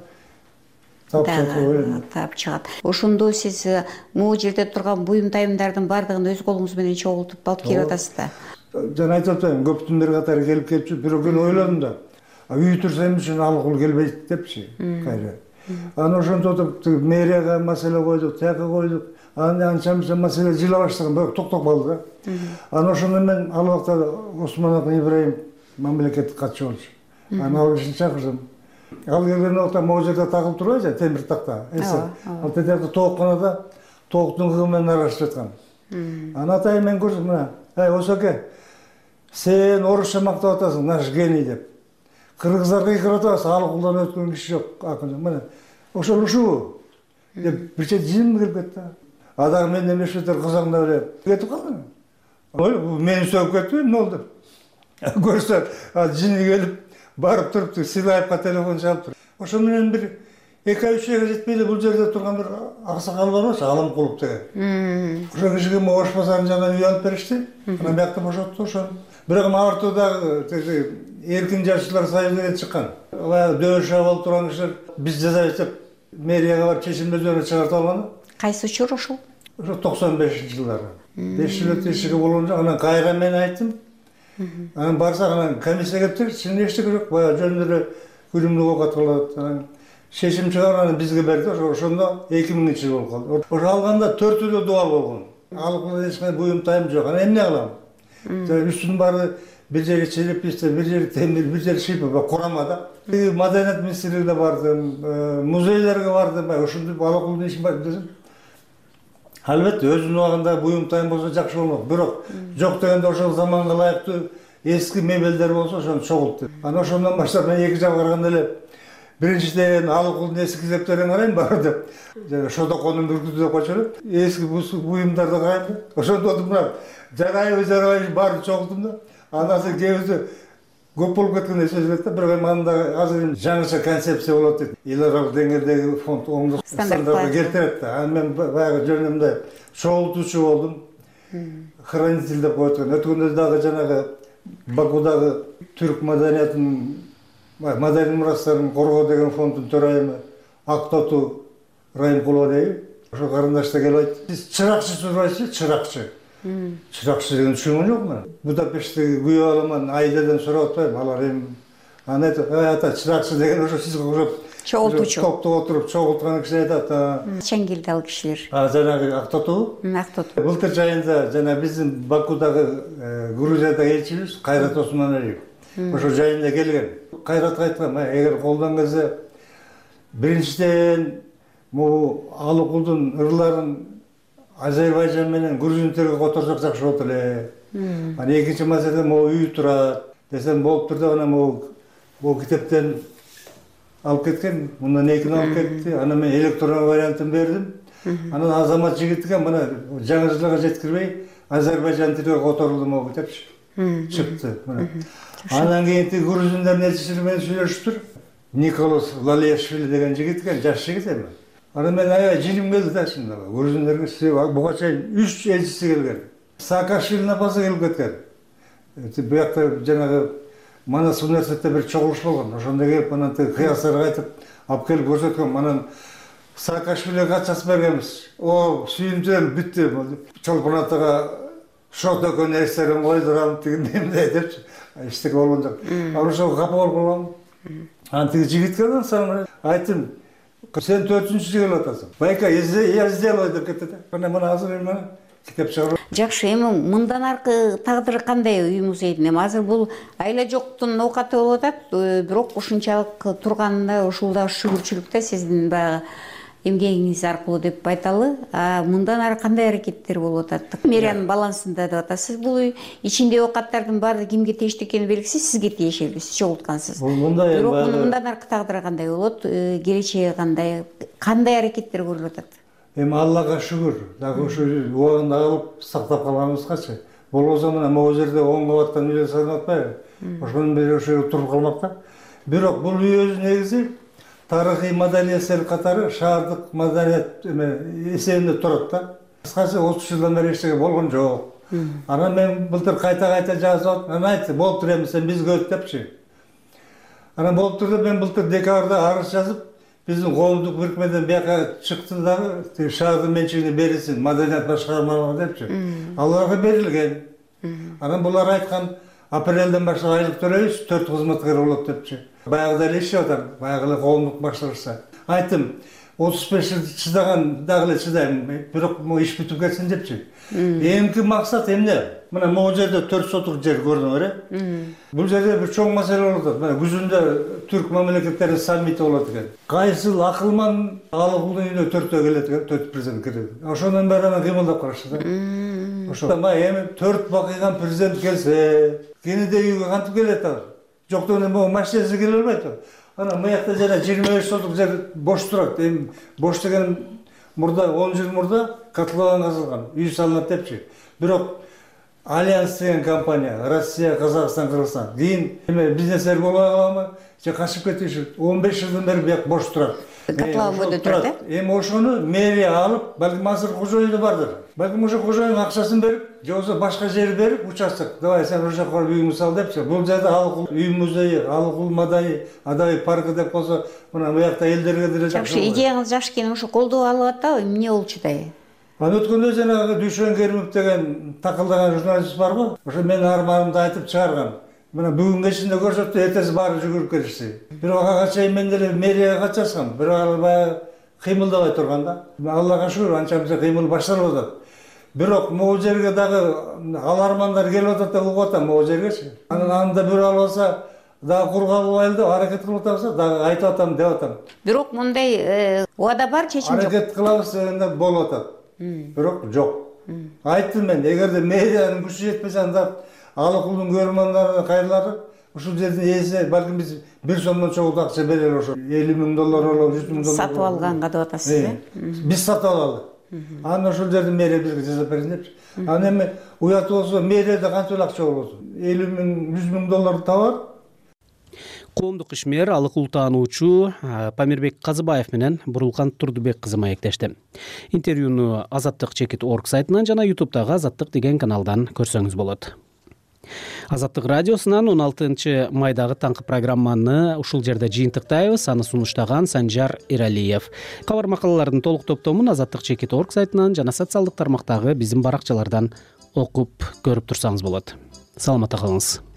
таап чыгат. Ошондо сиз могу жерде турган буюм-тайымдардын баардыгын өз колуңуз менен чогултуп алып келип атасыз да. Жана айтып атпаймынбы, көптүн бир катары келип келип жүрүп, бирок мен ойлодум да. Үй турса эмне үчүн Алыкул келбейт депчи, кайра. Анан ошентип отуруп мэрияга маселе койдук, тияка койдук. Анан анча-мынча маселе жыла баштаган, бирок токтоп калды да. Анан ошондо мен ал убакта Осмонов Ибраим мамлекеттик катчы болчу. Анан ал кишини чакырдым. Ал келген убакта могу жерде тагылып турбайбы, темир такта, эсе. Ал тетиякта тоокканада тооктун кыгы менен аралашып жаткан. Анан атайын мен көрсөм, мына, ай Осоке, сен орусча мактап атасың, наш гений деп. Кыргыздар кыйкырып атасың, Алыкулдан өткөн киши жок, акын. Мына, ошол ушул деп бир чет жин кирип кетти. А дагы мен эмештер кызаңдап эле кетип калдым. Ой, мени сөгүп кетти, эмне болду деп. Көрсө, жини келип барып турупту, Силаевга телефон чалып тур. Ошо менен бир эки ай үч айга жетпей эле бул жерде турган бир аксакал бар эмес, Алымкулов деген. Ошо кишиге Ош базарынын жанынан үй алып беришти. Анан биякта бошотту ошо. Бирок артуудагы эркин жашоочулар союзу деген чыккан. Баягы дөбөш абал турган кишилер биз жазайбыз деп мэрияга барып чечим өзүнө чыгартып алган. Кайсы учур ошол? Ошо токсон бешинчи жылдары. беш жыл өтүп эчеге болгон жок. Анан кайра мен айттым. Анан барсак, анан комиссия келиптир, сен эчтеке жок, баягы жөн эле күлүмдүү оокат кылат. Анан чечим чыгарып анан бизге берди. Ошондо эки миңинчи жыл болуп калды. Ошо алганда төртөө да дубал болгон. Алыкулда эч кандай буюм тайым жок. Анан эмне кылам? Үстүнүн баары бир жери черепичте, бир жери темир, бир жери шипа, курама да. Маданият министрлигине бардым, музейлерге бардым, ошондой Алыкулдун ишин бар десем. Албетте өзүнүн убагында буюм тайым болсо жакшы болмок. Бирок жок дегенде ошол заманга ылайыктуу эски мебелдер болсо ошону чогултtu. Анан ошондон баштап мен эки жакка караганда эле биринчиден алыкулдун эски китептерин карайм баары деп, жана Шодоконун бүркүтү деп койчу эле. Эски буюмдарды карайм деп. Ошондо мына жарайбы жарабайбы баарын чогулттум да. Андан соң кээ бирөө көп болуп кеткенде сөзбөт да, бирок мында азыр жаңыча концепция болот дейт. Эл аралык деңгээлдеги фонд оңдук стандартка келтирет да. Анан мен баягы жөнүмдө чогултуучу болдум. Хранитель деп коет экен. Өткөндө дагы жанагы Бакудагы түрк маданиятынын маданий мурастарын коргоо деген фонддун төрайымы Актоту Райымкулова дейби. Ошо карындаш да келип айтты. Сиз чыракчы сурайсыз, чыракчы. Чыракчы деген түшүнгөн жокмун. Будапешттеги күйөө аламан айдадан сурап атпайбы, алар эми аны айтат, ата чыракчы деген ошо сизге окшоп чогултуучу. Топто отуруп чогулткан киши айтат. Чеңгелди ал кишилер. А жанагы Актоту? Актоту. Былтыр жайында жана биздин Бакудагы Грузиядагы элчибиз Кайрат Осмоналиев ошо жайында келген. Кайратка айткан, эгер колдон келсе биринчиден могу алыкулдун ырларын Азербайжан менен Грузин тилиге которсок жакшы болот эле. Анан экинчи маселе могу үй турат десем болуптур деп анан могу бул китептен алып кеткен, мындан экини алып кетти. Анан мен электронный вариантын бердим. Анан Азамат жигитке мына жаңы жылга жеткирбей Азербайжан тилиге которулду могу депчи чыкты. Андан кийин тиги грузиндердин элчиси менен сүйлөшүптүр. Николас Лалешвили деген жигит экен, жаш жигит эми. Анан мен аябай жиним келди да чындап. Грузиндерге буга чейин үч элчиси келген. Саакашвилинин апасы келип кеткен. Буякта жанагы Манас университетте бир чогулуш болгон. Ошондо келип анан тиги кыястарды айтып алып келип көрсөткөн. Анан Саакашвилиге кат бергенбиз. О, сүйүнчүм бүттү. Чолпон атага шот экөн эстерин койдурам тигиндей депчи. Эчтеке болгон жок. Ал ошого капа болуп калгам. Анан тиги жигитке анан айттым, сен төртүнчү келип атасың. Байка, я сделаю деп кетти да. Анан мына азыр эми китеп чыгарып. Жакшы, эми мындан аркы тагдыры кандай үй музейдин? Эми азыр бул айла жоктун оокаты болуп атат, бирок ушунчалык турганында ушул да шүгүрчүлүк да сиздин баягы эмгегиңиз аркылуу деп айталы. А мындан ары кандай аракеттер болуп атат? Мэриянын балансында деп атасыз. Бул үй ичиндеги оокаттардын баары кимге тийиштүү экени белгисиз, сизге тиешеби, сиз чогулткансыз. Бирок мындан аркы тагдыры кандай болот? Келечеги кандай? Кандай аракеттер көрүлүп атат? Эми Аллага шүгүр, дагы ушу убагында алып сактап калганыбызгачы. Болбосо мына могу жерде он кабаттан үйлөр салынып атпайбы? Ошонун бери ошо туруп калмак да. Бирок бул үй өзү негизи тарыхый маданий эсер катары шаардык маданият эсебинде турат да. Кыскасы отуз жылдан бери эчтеке болгон жок. Анан мен былтыр кайта-кайта жазып, анан айтты, болуптур эми сен бизге өт депчи. Анан болуптур деп мен былтыр декабрда арыз жазып, биздин коомдук бирикмеден бияка чыкты дагы, шаардын менчигине берилсин, маданият башкармалыгына депчи. Аларга берилген. Анан булар айткан, апрелден баштап айлык төлөйбүз, төрт кызматкер болот депчи. Баягыда эле ишеп атам, баягы эле коомдук башкарышса. Айттым, отуз беш жыл чыдаган дагы эле чыдайм, бирок могу иш бүтүп кетсин депчи. Эмки максат эмне? Мына могу жерде төрт сотук жер көрдүңөр э? Бул жерде бир чоң маселе болуп атат. Мына күзүндө түрк мамлекеттеринин саммити болот экен. Кайсыл акылман алыкулдун үйүнө төртөө келет экен, төрт президент келет. Ошондон бери анан кыймылдап карашты да. Ошо эми төрт бакыйган президент келсе, кенеде үйгө кантип келет ал? Жоктон эми могу машинеси келе албайт. Анан буякта жана жыйырма беш сотук жер бош турат. Эми бош деген мурда он жыл мурда котлован казылган, үй салынат депчи. Бирок Альянс деген компания, Россия, Казакстан, Кыргызстан. Кийин эме бизнесер болбой калабы? Же качып кетиши? он беш жылдан бери буяк бош турат. Котлован бойдо турат э? Эми ошону мэрия алып, балким азыр кожоюну бардыр. Балким ошо кожоюнун акчасын берип, же болбосо башка жер берип, участок. Давай сен ошол жака үйүңдү сал депчи. Бул жерде алыкул үй музейи, алыкул маданий, адай паркы деп койсо, мына буякта элдерге деле жакшы. Жакшы, идеяңыз жакшы экен, ошо колдоо алып атабы? Эмне болчу дай? Анан өткөндө жанагы Дүйшөн Керимов деген такылдаган журналист барбы? Ошо менин арманымды айтып чыгарган. Мына бүгүн кечинде көрсөттү, эртеси баары жүгүрүп келишти. Бирок ага чейин мен деле мэрияга кат жазгам. Бирок ал баягы кыймылдабай турган да. Аллага шүгүр, анча мынча кыймыл башталып атат. Бирок могу жерге дагы алармандар келип атат деп угуп атам могу жергечи. Анан анда бирөө албаса дагы кургап алайлы деп аракет кылып атабыз, дагы айтып атам деп атам. Бирок мындай убада бар, чечим жок. Аракет кылабыз дегенде болуп атат. Бирок жок. Айттым мен, эгерде мэриянын күчү жетпесе анда алы кулдун көрөрмандарына кайрылары ушул жердин ээсине балким биз бир сомдон чогуу акча берели, ошо элүү миң доллар болобу, жүз миң доллар сатып алганга деп атасыз э биз сатып алалы. Аны ошол жердин мэрия бизге жасап берсин депчи. Анан эми уят болсо мэрияда канча акча болосун? элүү миң, жүз миң доллар табар. Коомдук ишмер, алык ул таануучу Памирбек Казыбаев менен Бурулкан Турдубек кызы маектешти. Интервьюну Азаттык чекит точка орг сайтынан жана ютубтагы Азаттык деген каналдан көрсөңүз болот. Азаттык радиосунан он алтынчы майдагы таңкы программаны ушул жерде жыйынтыктайбыз. Аны сунуштаган Санжар Иралиев. Кабар макалалардын толук топтомун Азаттык чекит точка орг сайтынан жана социалдык тармактагы биздин баракчалардан окуп көрүп турсаңыз болот. Саламатта калыңыз.